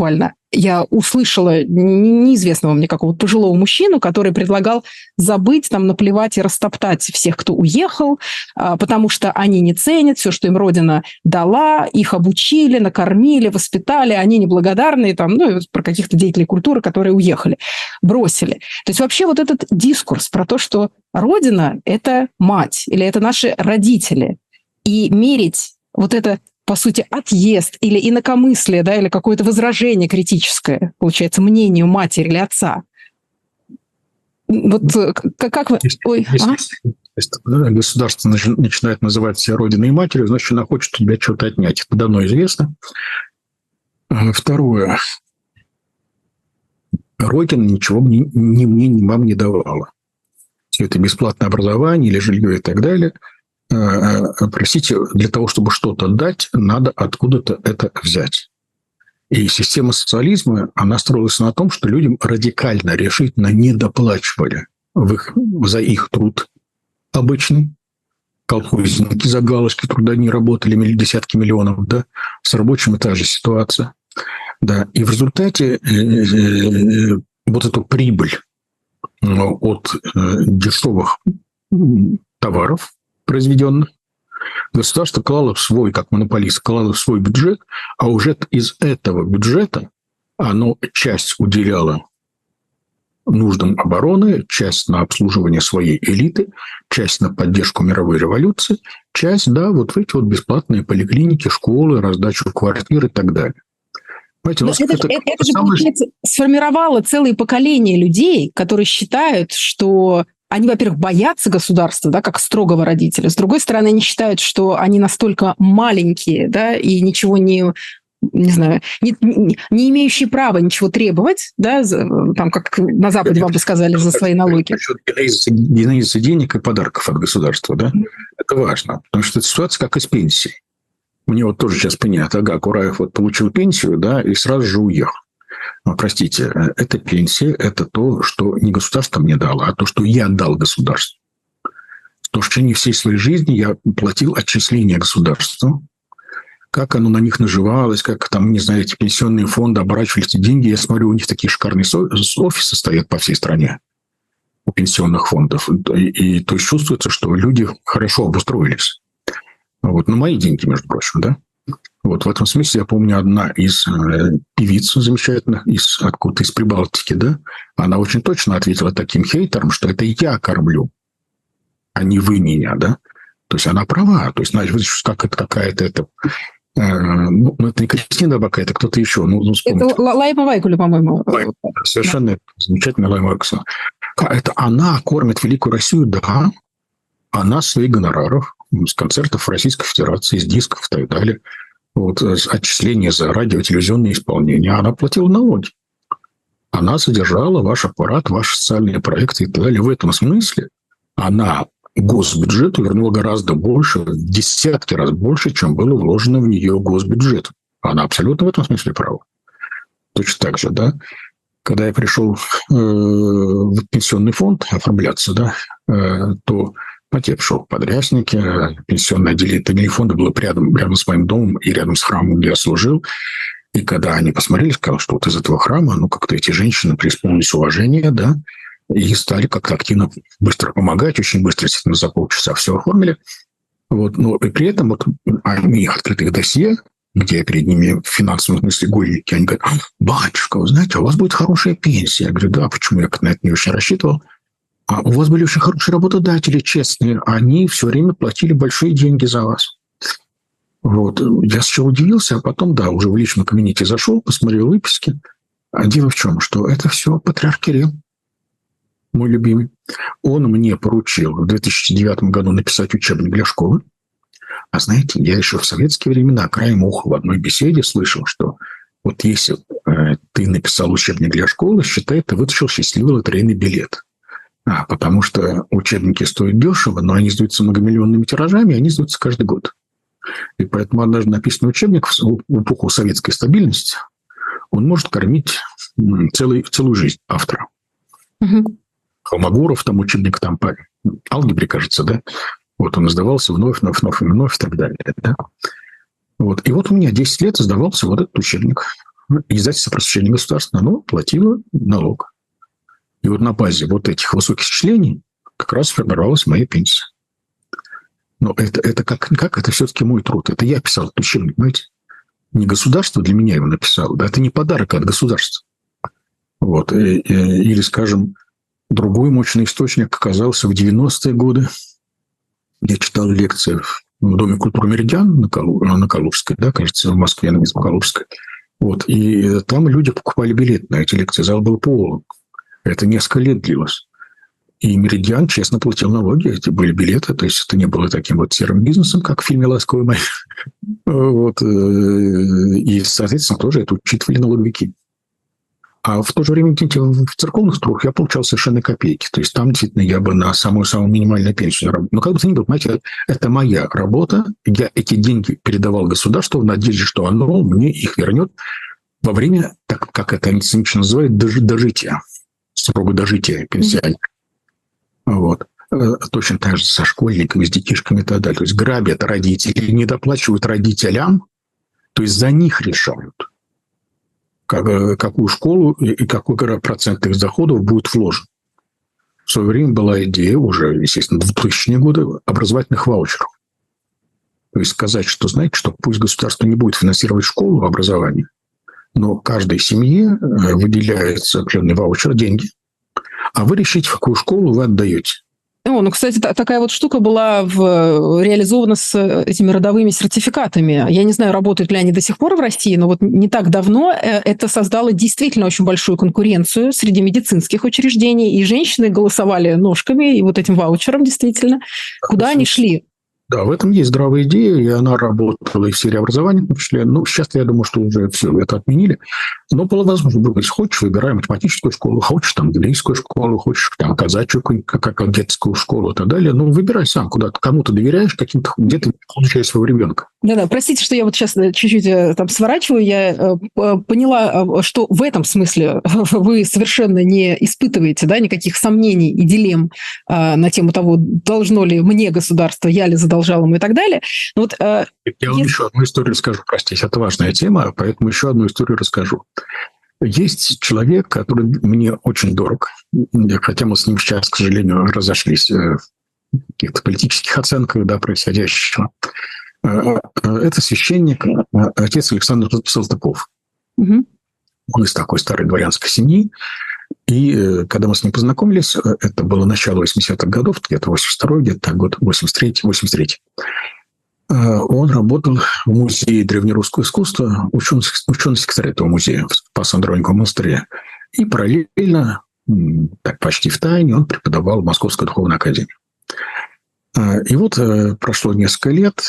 я услышала неизвестного мне какого-то пожилого мужчину, который предлагал забыть, там, наплевать и растоптать всех, кто уехал, потому что они не ценят все, что им Родина дала, их обучили, накормили, воспитали, они неблагодарные, там, ну, про каких-то деятелей культуры, которые уехали, бросили. То есть вообще вот этот дискурс про то, что Родина – это мать или это наши родители, и мерить вот это, по сути, отъезд или инакомыслие, да, или какое-то возражение критическое, получается, мнению матери или отца. Вот как вы... Если государство начинает называть себя родиной и матерью, значит, она хочет у тебя что-то отнять. Это давно известно. Второе. Родина ничего ни мне, ни вам не давала. Все это бесплатное образование или жилье и так далее. Простите, для того, чтобы что-то дать, надо откуда-то это взять. И система социализма, она строилась на том, что людям радикально, решительно недоплачивали за их труд обычный. Колхозники за галочки труда не работали, десятки миллионов, да. С рабочими та же ситуация. Да. И в результате вот эту прибыль от дешевых товаров, произведенных, государство клало в свой, как монополист, клало в свой бюджет, а уже из этого бюджета оно часть уделяло нуждам обороны, часть на обслуживание своей элиты, часть на поддержку мировой революции, часть, да, вот в эти вот бесплатные поликлиники, школы, раздачу квартир и так далее. Знаете, это же, получается, сформировало целые поколения людей, которые считают, что они, во-первых, боятся государства, да, как строгого родителя. С другой стороны, они считают, что они настолько маленькие, да, и ничего не знаю, не имеющие права ничего требовать, да, там, как на Западе вам бы сказали, за свои налоги. Генезиса денег и подарков от государства, да, это важно, потому что это ситуация как и с пенсией. Мне вот тоже сейчас понятно, ага, Кураев вот получил пенсию, да, и сразу же уехал. Но, простите, эта пенсия – это то, что не государство мне дало, а то, что я дал государству. То, что в течение всей своей жизни я платил отчисления государству, как оно на них наживалось, как там, не знаю, эти пенсионные фонды оборачивали эти деньги. Я смотрю, у них такие шикарные офисы стоят по всей стране у пенсионных фондов. И то есть чувствуется, что люди хорошо обустроились. Вот, на мои деньги, между прочим, да. Вот в этом смысле я помню, одна из певиц замечательных откуда-то из Прибалтики, да, она очень точно ответила таким хейтерам, что это я кормлю, а не вы меня, да. То есть она права. То есть, знаете, как это какая-то это... Ну, это не Кристина Бака, это кто-то еще. Это Лайма Вайкуля, по-моему. Совершенно замечательная Лайма Вайкуля. Это она кормит Великую Россию, да. Она своих гонораров с концертов Российской Федерации, с дисков и так далее, вот, отчисления за радио, телевизионные исполнения, она платила налоги. Она содержала ваш аппарат, ваши социальные проекты и так далее. В этом смысле она госбюджету вернула гораздо больше, в десятки раз больше, чем было вложено в нее госбюджет. Она абсолютно в этом смысле права. Точно так же, да. Когда я пришел в пенсионный фонд оформляться, да, то я пришел в Подрясники, пенсионное отделение фонда было рядом с моим домом и рядом с храмом, где я служил. И когда они посмотрели, сказали, что вот из этого храма, ну, как-то эти женщины преисполнились уважения, да, и стали как-то активно, быстро помогать, очень быстро, естественно, за полчаса все оформили. Вот, но и при этом вот они их открытых досье, где я перед ними в финансовом смысле гольники, они говорят: батюшка, вы знаете, у вас будет хорошая пенсия. Я говорю: да, почему? Я на это не очень рассчитывал. А у вас были очень хорошие работодатели, честные. Они все время платили большие деньги за вас. Вот. Я сначала удивился, а потом, да, уже в личном кабинете зашел, посмотрел выписки. А дело в чем? Что это все патриарх Кирилл, мой любимый. Он мне поручил в 2009 году написать учебник для школы. А знаете, я еще в советские времена краем уха в одной беседе слышал, что вот если ты написал учебник для школы, считай, ты вытащил счастливый лотерейный билет. Потому что учебники стоят дешево, но они издаются многомиллионными тиражами, и они издаются каждый год. И поэтому однажды написанный учебник в эпоху советской стабильности, он может кормить целую жизнь автора. Угу. Холмогоров, там учебник там по алгебре, кажется, да? Вот он издавался вновь и так далее. Да? Вот. И вот у меня 10 лет издавался вот этот учебник. издательство просвещения государственное, оно платило налог. И вот на базе вот этих высоких числений как раз формировалась моя пенсия. Но это как это все-таки мой труд. Это я писал этот учебник, понимаете? Не государство для меня его написало, да, это не подарок от государства. Вот. Или, скажем, другой мощный источник оказался в 90-е годы. Я читал лекции в Доме культуры «Меридиан» на Калужской, да, кажется, в Москве, на Калужской. Вот. И там люди покупали билет на эти лекции. Зал был полон. Это несколько лет длилось. И «Меридиан» честно платил налоги. Эти были билеты. То есть это не было таким вот серым бизнесом, как в фильме «Ласковый май». Вот. И, соответственно, тоже это учитывали налоговики. А в то же время, видите, в церковных структурах я получал совершенно копейки. То есть там действительно я бы на самую-самую минимальную пенсию работал. Но как бы то ни было, понимаете, это моя работа. Я эти деньги передавал государству в надежде, что оно мне их вернет во время, так как это они цинично называют, дожития. Срока дожития пенсионера. Вот. Точно так же со школьниками, с детишками и так далее. То есть грабят родителей, не доплачивают родителям, то есть за них решают, какую школу и какой процент их доходов будет вложен. В свое время была идея уже, естественно, 2000-е годы образовательных ваучеров. То есть сказать, что, знаете, что пусть государство не будет финансировать школу, образование, но каждой семье выделяется определенный ваучер, деньги, а вы решите, в какую школу вы отдаете. Ну, кстати, такая вот штука была реализована с этими родовыми сертификатами. Я не знаю, работают ли они до сих пор в России, но вот не так давно это создало действительно очень большую конкуренцию среди медицинских учреждений, и женщины голосовали ножками и вот этим ваучером действительно. Куда они шли? Да, в этом есть здравая идея, и она работала и в сфере образования, в том числе. Ну, сейчас я думаю, что уже все это отменили. Но было возможно выбрать. Хочешь, выбирай математическую школу, хочешь там английскую школу, хочешь там казачью, как детскую школу и так далее. Ну, выбирай сам, куда ты кому-то доверяешь, каким-то где-то получаешь своего ребенка. Да-да, простите, что я вот сейчас чуть-чуть там сворачиваю. Я поняла, что в этом смысле вы совершенно не испытываете, да, никаких сомнений и дилемм на тему того, должно ли мне государство, я ли задолжал ему и так далее. Но вот, я вам еще одну историю расскажу, простите, это важная тема, поэтому еще одну историю расскажу. Есть человек, который мне очень дорог, хотя мы с ним сейчас, к сожалению, разошлись в каких-то политических оценках, да, происходящего. Это священник, отец Александр Салтыков. Угу. Он из такой старой дворянской семьи. И когда мы с ним познакомились, это было начало 80-х годов, где-то 82-й, где-то так, год 83-й. Он работал в музее древнерусского искусства, ученый-секретарь этого музея в Спасо-Андрониковом монастыре. И параллельно, так почти в тайне, он преподавал в Московской духовной академии. И вот прошло несколько лет,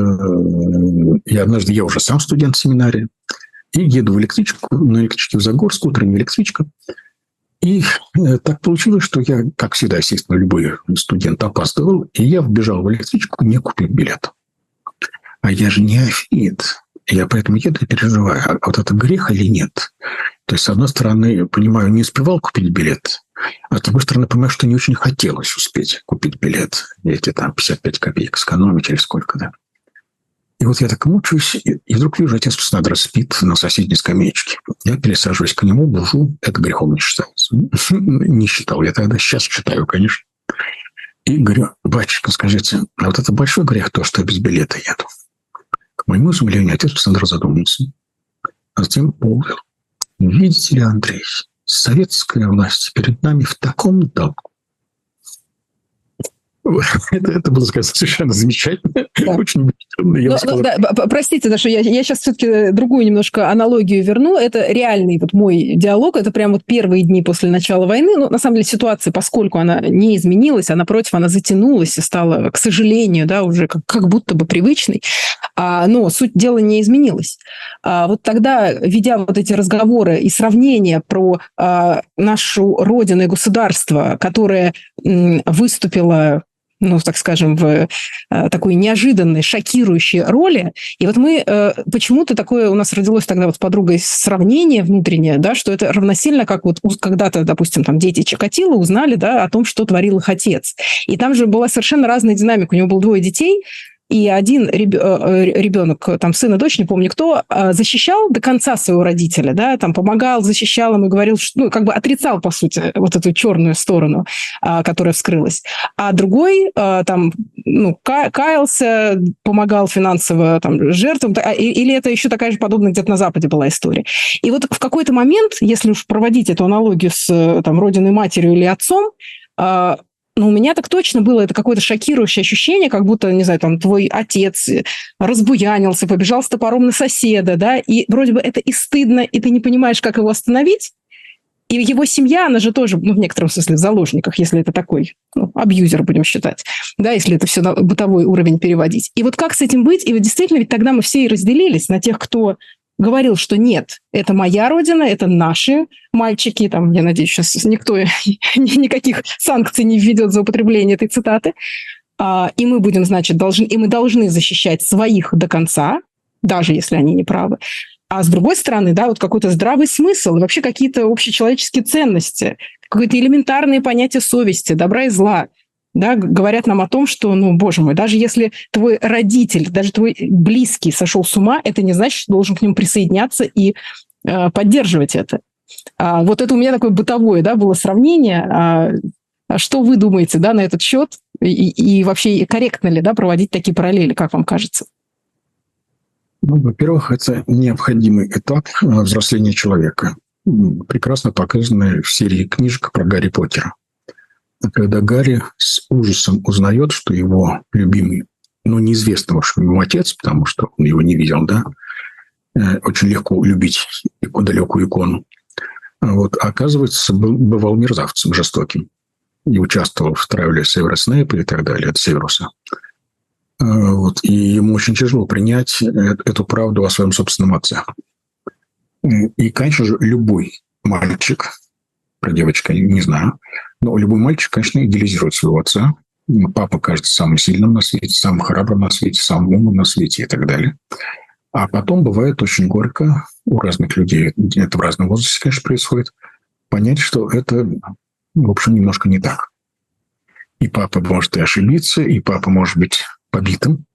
и однажды я уже сам студент в семинаре, и еду в электричку, на электричке в Загорск, утренняя электричка. И так получилось, что я, как всегда, естественно, любой студент опаздывал, и я вбежал в электричку, не купил билет. А я же неофит. Я поэтому еду и переживаю, а вот это грех или нет? То есть, с одной стороны, понимаю, не успевал купить билет, а с другой стороны, понимаю, что не очень хотелось успеть купить билет. Эти там 55 копеек сэкономить или сколько, да. И вот я так мучаюсь, и вдруг вижу, отец Александр спит на соседней скамеечке. Я пересаживаюсь к нему, бужу. Это грехом не считается. Не считал я тогда, сейчас считаю, конечно. И говорю: батюшка, скажите, а вот это большой грех, то, что я без билета еду? К моему изумлению, отец Александр задумался. А затем понял: видите ли, Андрей, советская власть перед нами в таком долгу. Это было сказать совершенно замечательно, да. Очень убедительно. Да, простите, Даша, я сейчас все-таки другую немножко аналогию верну. Это реальный вот мой диалог, это прям вот первые дни после начала войны. Ну, на самом деле, ситуация, поскольку она не изменилась, а напротив, она затянулась и стала, к сожалению, да, уже как будто бы привычной. Но суть дела не изменилась. Вот тогда, ведя вот эти разговоры и сравнения про нашу родину и государство, которое выступило, ну, так скажем, в такой неожиданной, шокирующей роли. И вот мы почему-то такое у нас родилось тогда вот с подругой сравнение внутреннее, да, что это равносильно, как вот когда-то, допустим, там дети Чикатило узнали, да, о том, что творил их отец. И там же была совершенно разная динамика. У него было 2 детей, и один ребенок, там, сын и дочь, не помню кто, защищал до конца своего родителя, да, там, помогал, защищал ему, говорил, что, ну, как бы отрицал, по сути, вот эту черную сторону, которая вскрылась. А другой, там, ну, каялся, помогал финансово, там, жертвам, или это еще такая же подобная где-то на Западе была история. И вот в какой-то момент, если уж проводить эту аналогию с, там, родиной, матерью или отцом, ну, у меня так точно было это какое-то шокирующее ощущение, как будто, не знаю, там, твой отец разбуянился, побежал с топором на соседа, да, и вроде бы это и стыдно, и ты не понимаешь, как его остановить. И его семья, она же тоже, ну, в некотором смысле в заложниках, если это такой, ну, абьюзер, будем считать, да, если это все на бытовой уровень переводить. И вот как с этим быть? И вот действительно, ведь тогда мы все и разделились на тех, кто говорил, что нет, это моя родина, это наши мальчики, там, я надеюсь, сейчас никто никаких санкций не введет за употребление этой цитаты, и мы будем, значит, мы должны защищать своих до конца, даже если они не правы. А с другой стороны, да, вот какой-то здравый смысл, вообще какие-то общечеловеческие ценности, какое-то элементарное понятие совести, добра и зла, да, говорят нам о том, что, ну, боже мой, даже если твой родитель, даже твой близкий сошел с ума, это не значит, что должен к нему присоединяться и поддерживать это. Вот это у меня такое бытовое, да, было сравнение. Что вы думаете, да, на этот счет? И вообще корректно ли, да, проводить такие параллели, как вам кажется? Ну, во-первых, это необходимый этап взросления человека, прекрасно показанный в серии книжек про Гарри Поттера. Когда Гарри с ужасом узнает, что его любимый, ну, неизвестно, что ему отец, потому что он его не видел, да, очень легко любить далекую икону. Вот, оказывается, бывал мерзавцем жестоким и участвовал в травле Северуса Снейпа и так далее, от Северуса. Вот, и ему очень тяжело принять эту правду о своем собственном отце. И, конечно же, любой мальчик, про девочку не знаю, но любой мальчик, конечно, идеализирует своего отца. Папа кажется самым сильным на свете, самым храбрым на свете, самым умным на свете и так далее. А потом бывает очень горько у разных людей, это в разном возрасте, конечно, происходит, понять, что это, в общем, немножко не так. И папа может и ошибиться, и папа может быть побитым,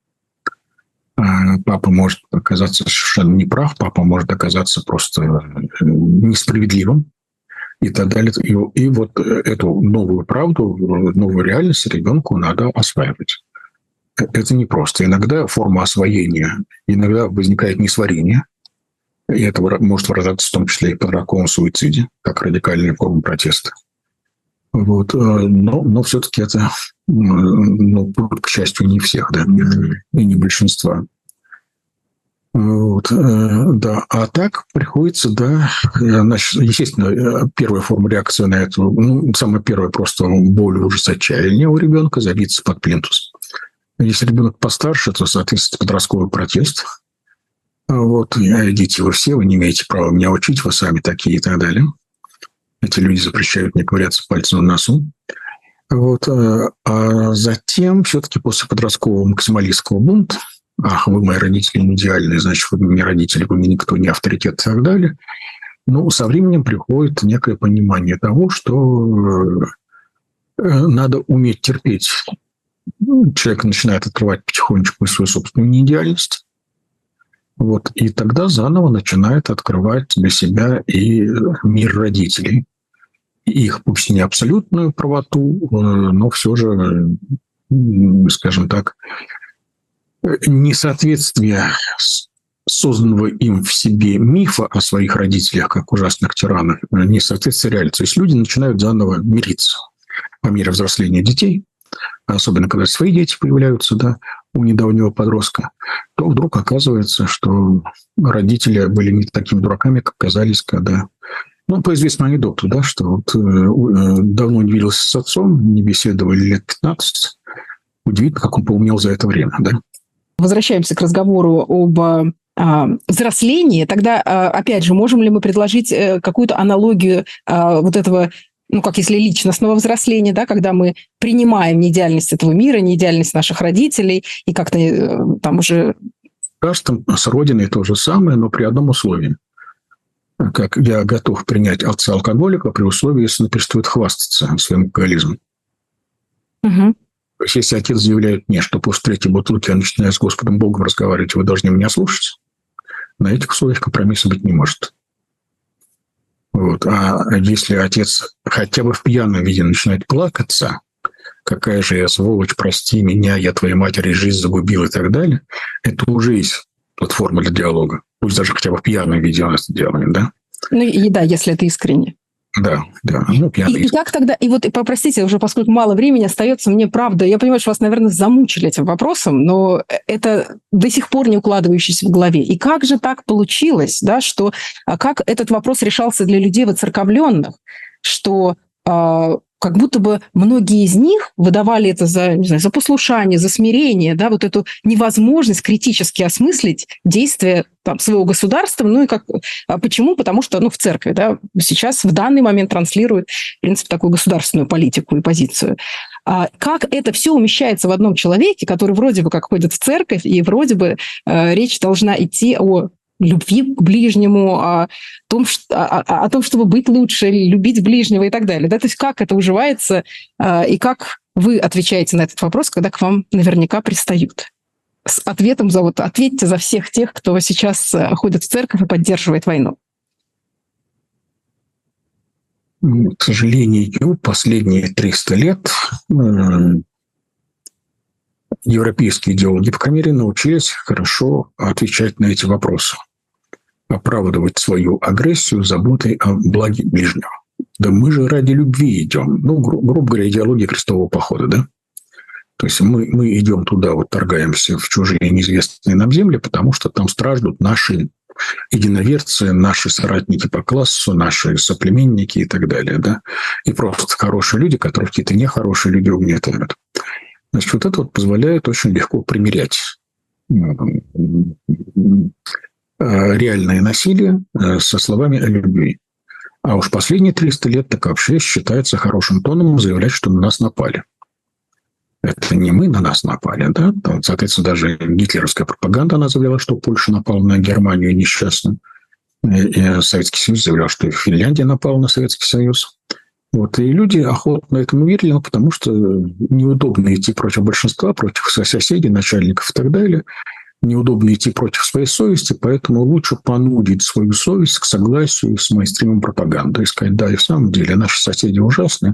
папа может оказаться совершенно неправ, папа может оказаться просто несправедливым и так далее. И вот эту новую правду, новую реальность ребенку надо осваивать. Это непросто. Иногда форма освоения, иногда возникает несварение, и это может выражаться в том числе и в подростковом суициде, как радикальная форма протеста. Вот. Но все-таки это, ну, к счастью, не всех, да, и не большинства. Вот, да. А так приходится, да, значит, естественно, первая форма реакции на это, ну, самая первая просто боль, ужас, отчаяние у ребенка, забиться под плинтус. Если ребенок постарше, то, соответственно, подростковый протест. Вот, идите вы все, вы не имеете права меня учить, вы сами такие и так далее. Эти люди запрещают мне ковыряться пальцем на носу. Вот. А затем, все-таки после подросткового максималистского бунта, ах, вы мои родители не идеальные, значит, вы мне родители, вы мне никто не авторитет и так далее. Ну, со временем приходит некое понимание того, что надо уметь терпеть. Человек начинает открывать потихонечку свою собственную неидеальность. Вот. И тогда заново начинает открывать для себя и мир родителей. Их пусть не абсолютную правоту, но все же, скажем так, несоответствие созданного им в себе мифа о своих родителях, как ужасных тиранах, несоответствие реальности. То есть люди начинают заново мириться по мере взросления детей, особенно когда свои дети появляются, да, у недавнего подростка, то вдруг оказывается, что родители были не такими дураками, как казались, когда... Ну, по известному анекдоту, да, что вот давно не виделся с отцом, не беседовали лет 15. Удивительно, как он поумнел за это время, да. Возвращаемся к разговору об взрослении. Тогда, опять же, можем ли мы предложить какую-то аналогию вот этого, ну, как если личностного взросления, да, когда мы принимаем неидеальность этого мира, неидеальность наших родителей, и как-то там уже... Кажется, с Родиной то же самое, но при одном условии. Как я готов принять отца-алкоголика при условии, если он перестает хвастаться своим алкоголизмом. Угу. То есть, если отец заявляет мне, что после третьей бутылки я начинаю с Господом Богом разговаривать, вы должны меня слушать, на этих условиях компромисса быть не может. Вот. А если отец хотя бы в пьяном виде начинает плакаться, какая же я сволочь, прости меня, я твоей матери жизнь загубил и так далее, это уже есть платформа для диалога. Пусть даже хотя бы в пьяном виде он это делает, да? Ну и да, если это искренне. Да. Ну, и как тогда, и вот, попростите, уже поскольку мало времени остается, мне правда, я понимаю, что вас, наверное, замучили этим вопросом, но это до сих пор не укладывающееся в голове. И как же так получилось, да, что как этот вопрос решался для людей воцерковленных, что как будто бы многие из них выдавали это за, не знаю, за послушание, за смирение, да, вот эту невозможность критически осмыслить действия там, своего государства. Ну и как, почему? Потому что в церкви, да, сейчас в данный момент транслируют, в принципе, такую государственную политику и позицию. Как это все умещается в одном человеке, который вроде бы как ходит в церковь, и вроде бы речь должна идти о любви к ближнему, о том, чтобы быть лучше, любить ближнего и так далее. Да? То есть как это уживается, и как вы отвечаете на этот вопрос, когда к вам наверняка пристают? С ответом ответьте за всех тех, кто сейчас ходит в церковь и поддерживает войну. К сожалению, последние 300 лет европейские идеологи, по крайней мере, научились хорошо отвечать на эти вопросы. Оправдывать свою агрессию заботой о благе ближнего. Да мы же ради любви идем. Грубо говоря, идеология крестового похода, да? То есть мы идем туда, торгаемся в чужие неизвестные нам земли, потому что там страждут наши единоверцы, наши соратники по классу, наши соплеменники и так далее, да? И просто хорошие люди, которых какие-то нехорошие люди угнетают. Значит, это позволяет очень легко примирять реальное насилие со словами о любви. А уж последние 300 лет так вообще считается хорошим тоном заявлять, что на нас напали. Это не мы на нас напали, да? Соответственно, даже гитлеровская пропаганда, она заявляла, что Польша напала на Германию несчастную. И Советский Союз заявлял, что Финляндия напала на Советский Союз. И люди охотно этому верили, потому что неудобно идти против большинства, против соседей, начальников и так далее. Неудобно идти против своей совести, поэтому лучше понудить свою совесть к согласию с мейнстримом пропаганды и сказать, да, и в самом деле наши соседи ужасны,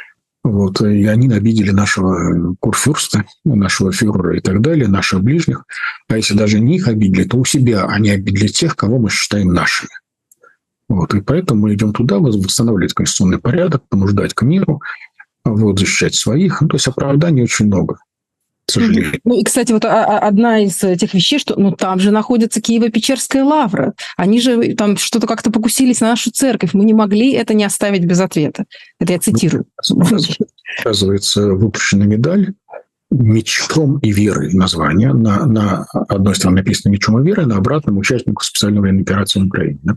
и они обидели нашего курфюрста, нашего фюрера и так далее, наших ближних, а если даже не их обидели, то у себя они обидели тех, кого мы считаем нашими. И поэтому мы идем туда восстанавливать конституционный порядок, понуждать к миру, защищать своих. То есть оправданий очень много. К сожалению. И, кстати, одна из тех вещей, что там же находится Киево-Печерская лавра. Они же там что-то как-то покусились на нашу церковь. Мы не могли это не оставить без ответа. Это я цитирую. Оказывается, выпущена медаль «Мечом и верой» название. На одной стороне написано «Мечом и верой», на обратном «Участнику специальной военной операции на Украине». Да?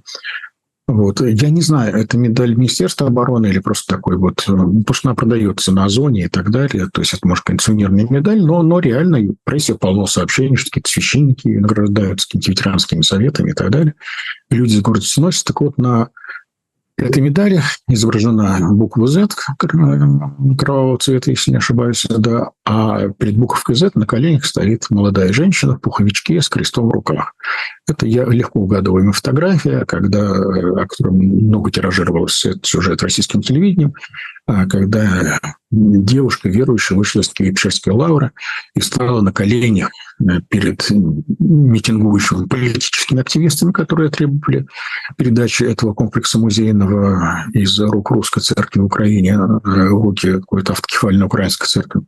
Я не знаю, это медаль Министерства обороны или просто такой потому что она продается на Озоне и так далее. То есть это, может, кондиционерная медаль, но реально в прессе полно сообщений, что какие-то священники награждаются какими-то ветеранскими советами и так далее. Люди с гордостью носят. Так на этой медали изображена буква Z кровавого цвета, если не ошибаюсь, да, а перед буковкой Z на коленях стоит молодая женщина в пуховичке с крестом в руках. Это легко угадываемая фотография, о которой много тиражировался этот сюжет российским телевидением, когда девушка верующая вышла из Киево-Печерской лавры и встала на коленях перед митингующими политическими активистами, которые требовали передачи этого комплекса музейного из рук русской церкви в Украине в руки какой-то автокефальной украинской церкви.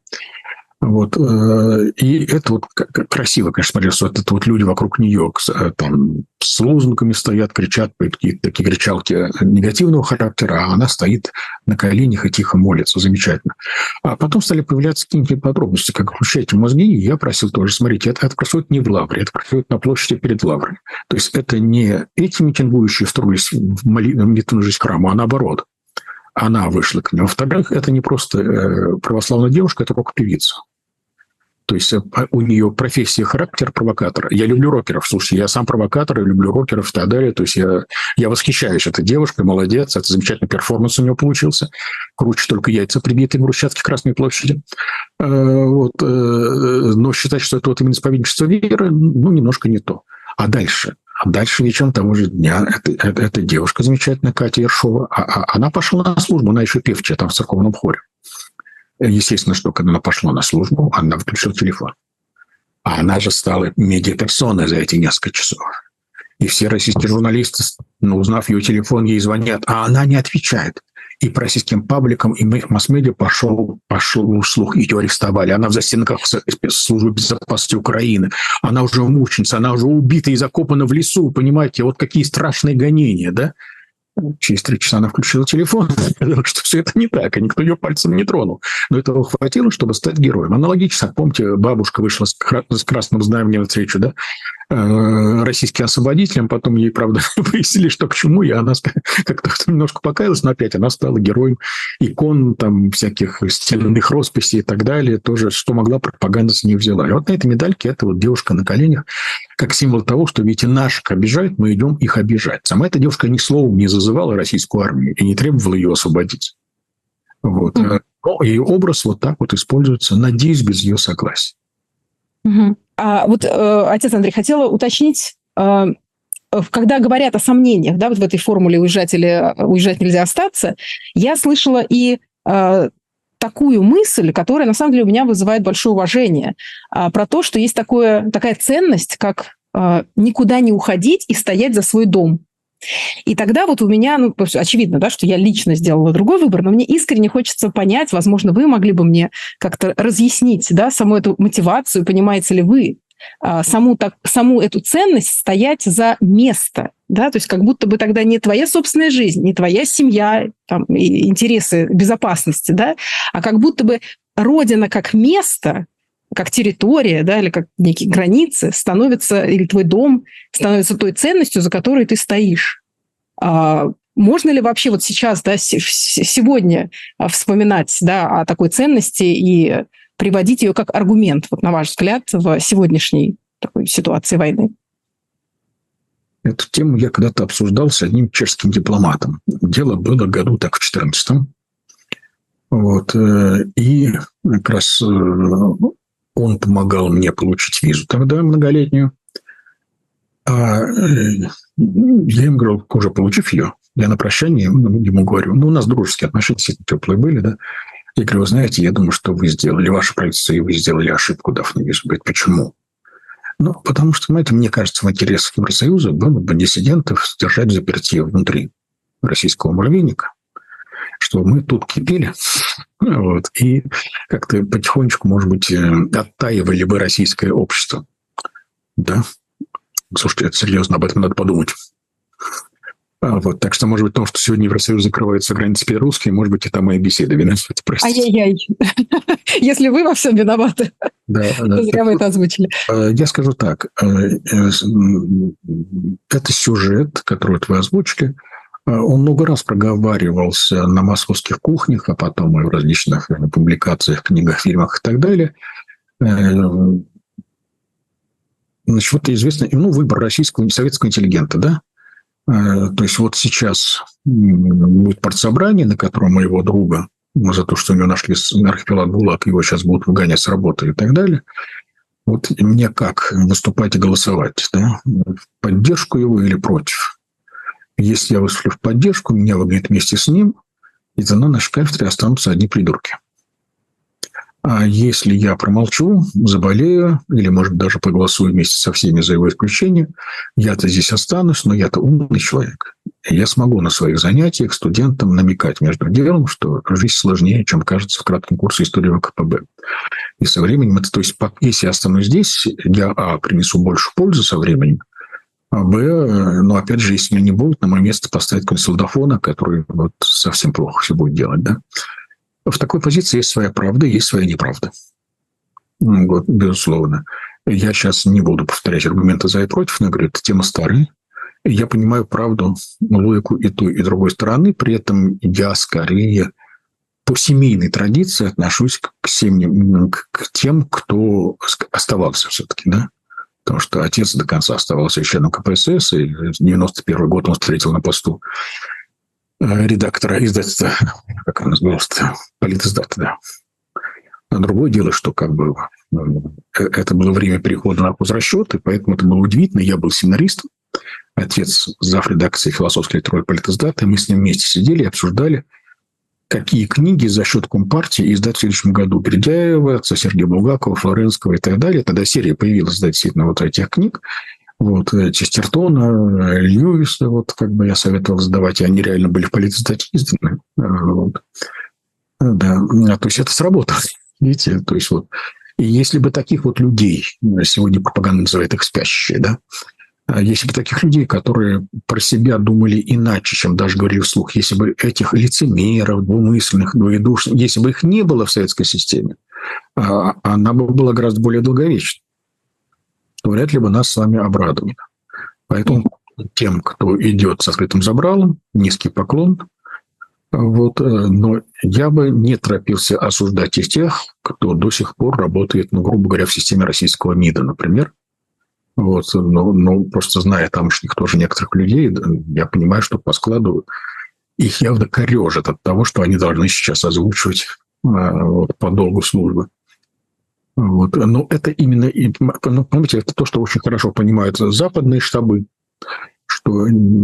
И это красиво, конечно, смотрится. Это люди вокруг нее там с лозунгами стоят, кричат, какие-то такие кричалки негативного характера, а она стоит на коленях и тихо молится. Замечательно. А потом стали появляться какие-то подробности, как включайте мозги, и я просил тоже, смотрите, это происходит не в лавре, это происходит на площади перед лаврой. То есть это не эти митингующие встроились в молитвенную жизнь храма, а наоборот. Она вышла к нему. Во-вторых, это не просто православная девушка, это рок-певица. То есть у нее профессия, характер провокатора. Я люблю рокеров. Слушай, я сам провокатор, я люблю рокеров и так далее. То есть я восхищаюсь этой девушкой, молодец. Это замечательный перформанс у нее получился. Круче только яйца, прибитые к брусчатке Красной площади. Но считать, что это вот именно исповедничество веры, ну, немножко не то. А дальше вечером того же дня эта девушка замечательная, Катя Ершова, она пошла на службу, она еще певчая там в церковном хоре. Естественно, что когда она пошла на службу, она выключила телефон. А она же стала медиаперсоной за эти несколько часов. И все российские журналисты, узнав ее телефон, ей звонят, а она не отвечает. И по российским пабликам, и масс-медиа пошел слух, ее арестовали. Она в застенках службы безопасности Украины. Она уже мученица, она уже убита и закопана в лесу. Понимаете, вот какие страшные гонения, да? Через 3 часа она включила телефон, сказала, что все это не так, и никто ее пальцем не тронул. Но этого хватило, чтобы стать героем. Аналогично, помните, бабушка вышла с красным знаменем навстречу, да, российским освободителям, потом ей, правда, выяснили, что к чему, и она как-то немножко покаялась, но опять она стала героем икон, там, всяких стенных росписей и так далее, тоже, что могла, пропаганда с нее взяла. И вот на этой медальке эта вот девушка на коленях, как символ того, что, видите, наших обижают, мы идем их обижать. Сама эта девушка ни словом не зазывала российскую армию и не требовала ее освободить. Вот. Но ее образ вот так вот используется, надеюсь, без ее согласия. А вот, отец Андрей, хотела уточнить, когда говорят о сомнениях, да, вот в этой формуле «уезжать нельзя остаться», я слышала и такую мысль, которая, на самом деле, у меня вызывает большое уважение, про то, что есть такая ценность, как никуда не уходить и стоять за свой дом. И тогда вот у меня, очевидно, да, что я лично сделала другой выбор, но мне искренне хочется понять, возможно, вы могли бы мне как-то разъяснить, да, саму эту мотивацию, понимаете ли вы, саму эту ценность стоять за место, да, то есть как будто бы тогда не твоя собственная жизнь, не твоя семья, там, интересы безопасности, да, а как будто бы Родина как место, как территория, да, или как некие границы становится, или твой дом становится той ценностью, за которой ты стоишь. Можно ли вообще вот сейчас, да, сегодня вспоминать, да, о такой ценности и приводить ее как аргумент, вот на ваш взгляд, в сегодняшней такой ситуации войны? Эту тему я когда-то обсуждал с одним чешским дипломатом. Дело было году так в 2014. Вот. И как раз он помогал мне получить визу тогда многолетнюю. А я ему говорю, уже получив ее, я на прощание ему говорю, у нас дружеские отношения теплые были, да. Я говорю, вы знаете, я думаю, что вы сделали, ваше правительство, и вы сделали ошибку, дав мне визу. Говорит, почему? Потому что, знаете, мне кажется, в интересах Евросоюза было бы диссидентов держать заперти внутри российского муравейника, что мы тут кипели, вот, и как-то потихонечку, может быть, оттаивали бы российское общество. Да? Слушайте, это серьезно, об этом надо подумать. Вот, так что, может быть, то, что сегодня Евросоюз закрывается границы белорусские, может быть, это моя беседа виновата. Ай-яй-яй. Если вы во всем виноваты, то зря вы это озвучили. Я скажу так. Это сюжет, который вы озвучили, он много раз проговаривался на московских кухнях, а потом и в различных публикациях, книгах, фильмах и так далее. Значит, вот известный выбор российского и советского интеллигента, да? То есть вот сейчас будет партсобрание, на котором моего друга, за то, что у него нашли архипелаг ГУЛАГ, его сейчас будут выгонять с работы и так далее. Вот мне как выступать и голосовать? Да? В поддержку его или против? Если я выступлю в поддержку, меня выгонят вместе с ним, и тогда на нашей кафедре останутся одни придурки. А если я промолчу, заболею, или, может, даже проголосую вместе со всеми за его исключение, я-то здесь останусь, но я-то умный человек. И я смогу на своих занятиях студентам намекать между делом, что жизнь сложнее, чем кажется в кратком курсе истории ВКПБ. И со временем, то есть, если я останусь здесь, я, принесу больше пользы со временем, а, опять же, если меня не будут, на мое место поставить какой-нибудь солдафона, который вот совсем плохо все будет делать, да. В такой позиции есть своя правда, есть своя неправда. Вот, безусловно. Я сейчас не буду повторять аргументы за и против, но говорю, это тема старая. Я понимаю правду, логику и той, и другой стороны. При этом я скорее по семейной традиции отношусь к семьям, к тем, кто оставался все-таки, да. Потому что отец до конца оставался членом КПСС, и в 91 год он встретил на посту редактора издательства, как оно называлось, Политиздата, да. А другое дело, что как бы это было время перехода на хозрасчет, и поэтому это было удивительно. Я был семинаристом, отец зав. Редакции философской литературы Политиздата, и мы с ним вместе сидели и обсуждали, какие книги за счет Компартии издать в следующем году. Бердяева, отца Сергея Булгакова, Флоренского и так далее. Тогда серия появилась, да, действительно, вот этих книг. Вот, Честертона, Льюиса, вот, как бы я советовал сдавать, и они реально были в Политиздате изданы. Вот. Да, то есть это сработало. Видите, то есть вот. И если бы таких вот людей, сегодня пропаганда называет их спящие, да, если бы таких людей, которые про себя думали иначе, чем даже говорили вслух, если бы этих лицемеров, двумысленных, двоедушных, если бы их не было в советской системе, она бы была гораздо более долговечной, то вряд ли бы нас с вами обрадовали. Поэтому тем, кто идет со скрытым забралом, низкий поклон. Вот, но я бы не торопился осуждать и тех, кто до сих пор работает, ну, грубо говоря, в системе российского МИДа, например. Вот, но просто зная тамошних тоже некоторых людей, я понимаю, что по складу их явно корежит от того, что они должны сейчас озвучивать вот, по долгу службы. Вот. Но это именно, ну, понимаете, это то, что очень хорошо понимают западные штабы, что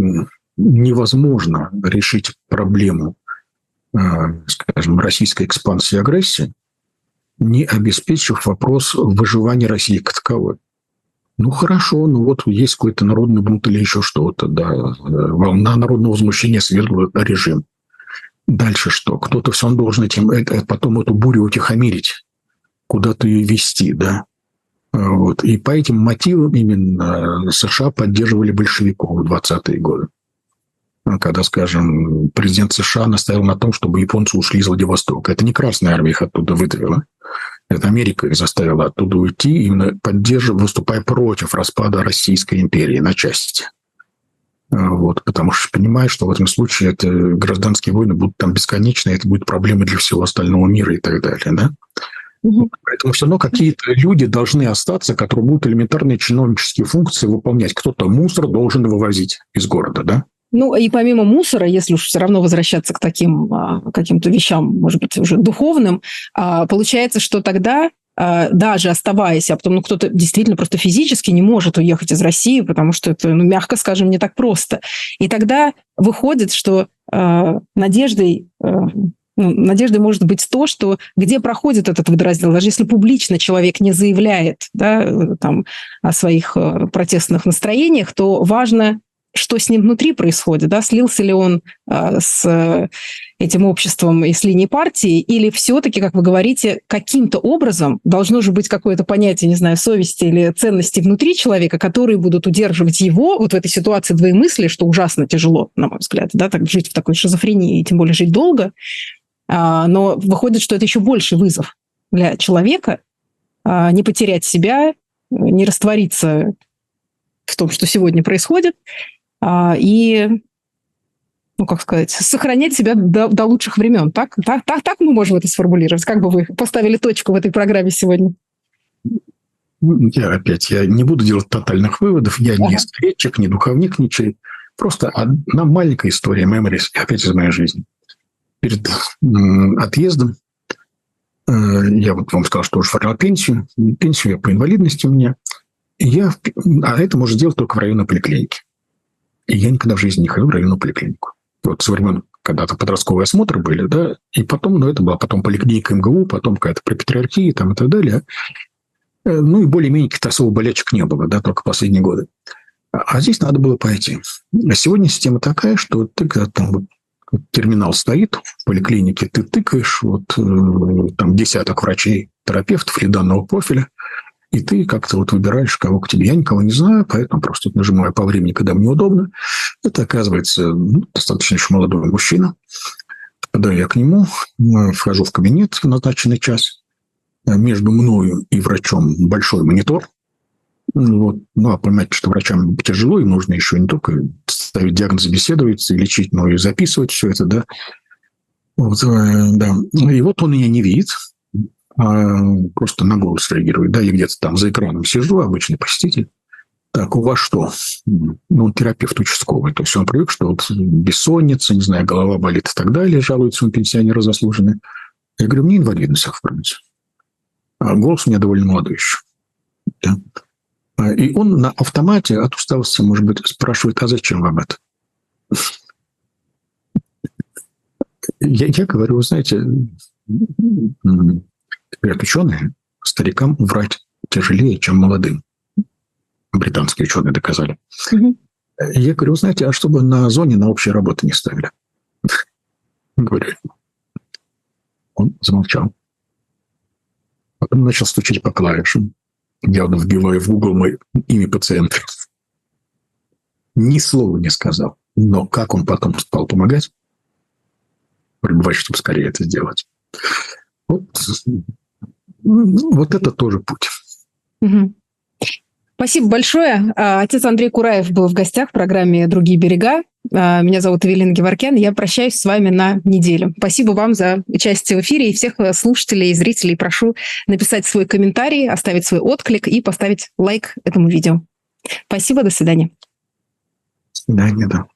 невозможно решить проблему, скажем, российской экспансии и агрессии, не обеспечив вопрос выживания России как таковой. Ну, хорошо, ну вот есть какой-то народный бунт или еще что-то, да, волна народного возмущения свергла режим. Дальше что? Кто-то все равно должен потом эту бурю утихомирить, куда-то ее вести, да. Вот. И по этим мотивам именно США поддерживали большевиков в 20-е годы. Когда, скажем, президент США настоял на том, чтобы японцы ушли из Владивостока. Это не Красная армия их оттуда выдавила. Это Америка их заставила оттуда уйти, именно выступая против распада Российской империи на части. Вот, потому что понимаю, что в этом случае это гражданские войны будут там бесконечны, это будет проблемой для всего остального мира и так далее. Да? Поэтому все равно какие-то люди должны остаться, которые будут элементарные чиновнические функции выполнять. Кто-то мусор должен вывозить из города, да? Ну, и помимо мусора, если уж все равно возвращаться к таким каким-то вещам, может быть, уже духовным, получается, что тогда, даже оставаясь, а потом кто-то действительно просто физически не может уехать из России, потому что это, мягко скажем, не так просто. И тогда выходит, что надеждой может быть то, что где проходит этот водораздел, даже если публично человек не заявляет, да, там, о своих протестных настроениях, то важно, что с ним внутри происходит, да, слился ли он с этим обществом и с линией партии, или все-таки, как вы говорите, каким-то образом должно же быть какое-то понятие, не знаю, совести или ценности внутри человека, которые будут удерживать его вот в этой ситуации двоемыслия, что ужасно тяжело, на мой взгляд, да, так жить в такой шизофрении и тем более жить долго. Но выходит, что это еще больший вызов для человека не потерять себя, не раствориться в том, что сегодня происходит, и, ну, как сказать, сохранять себя до лучших времен. Так мы можем это сформулировать? Как бы вы поставили точку в этой программе сегодня? Я не буду делать тотальных выводов. Я не советчик, не духовник, ничей. Просто одна маленькая история, memories, опять из моей жизни. Перед отъездом я вот вам сказал, что уже оформлял пенсию. Пенсию я по инвалидности у меня. А это можно сделать только в районной поликлинике. И я никогда в жизни не ходил в районную поликлинику. Вот со времен когда-то подростковые осмотры были, да, и потом, это была потом поликлиника МГУ, потом какая-то пропедиатрия там и так далее. Ну, и более-менее каких-то особо болячек не было, да, только последние годы. А здесь надо было пойти. А сегодня система такая, что ты, когда там вот терминал стоит в поликлинике, ты тыкаешь, вот там десяток врачей, терапевтов или данного профиля, и ты как-то вот выбираешь, кого к тебе. Я никого не знаю, поэтому просто нажимаю по времени, когда мне удобно. Это, оказывается, достаточно еще молодой мужчина. Попадаю я к нему, вхожу в кабинет в назначенный час. Между мною и врачом большой монитор. Вот. Ну, а понимаете, что врачам тяжело, им нужно еще не только ставить диагнозы, беседовать и лечить, но и записывать все это, да. Вот, да. И вот он меня не видит, просто на голос реагирует. Да, я где-то там за экраном сижу, обычный посетитель. Так, у вас что? Ну, терапевт участковый. То есть он привык, что вот бессонница, не знаю, голова болит и так далее, жалуется он пенсионеру заслуженный. Я говорю, мне инвалидность оформить. А голос у меня довольно молодой еще. Да. И он на автомате от усталости, может быть, спрашивает, а зачем вам это? Я говорю, вы знаете, говорят ученые, старикам врать тяжелее, чем молодым. Британские ученые доказали. Я говорю, знаете, а чтобы на зоне на общей работы не ставили? Говорю. Он замолчал. Потом начал стучать по клавишам, явно вбивая в Google мое имя пациента. Ни слова не сказал. Но как он потом стал помогать, пробивать, чтобы скорее это сделать. Вот это тоже путь. Спасибо большое. Отец Андрей Кураев был в гостях в программе «Другие берега». Меня зовут Эвелина Геворкян. Я прощаюсь с вами на неделю. Спасибо вам за участие в эфире. И всех слушателей и зрителей прошу написать свой комментарий, оставить свой отклик и поставить лайк этому видео. Спасибо, до свидания. До свидания, да.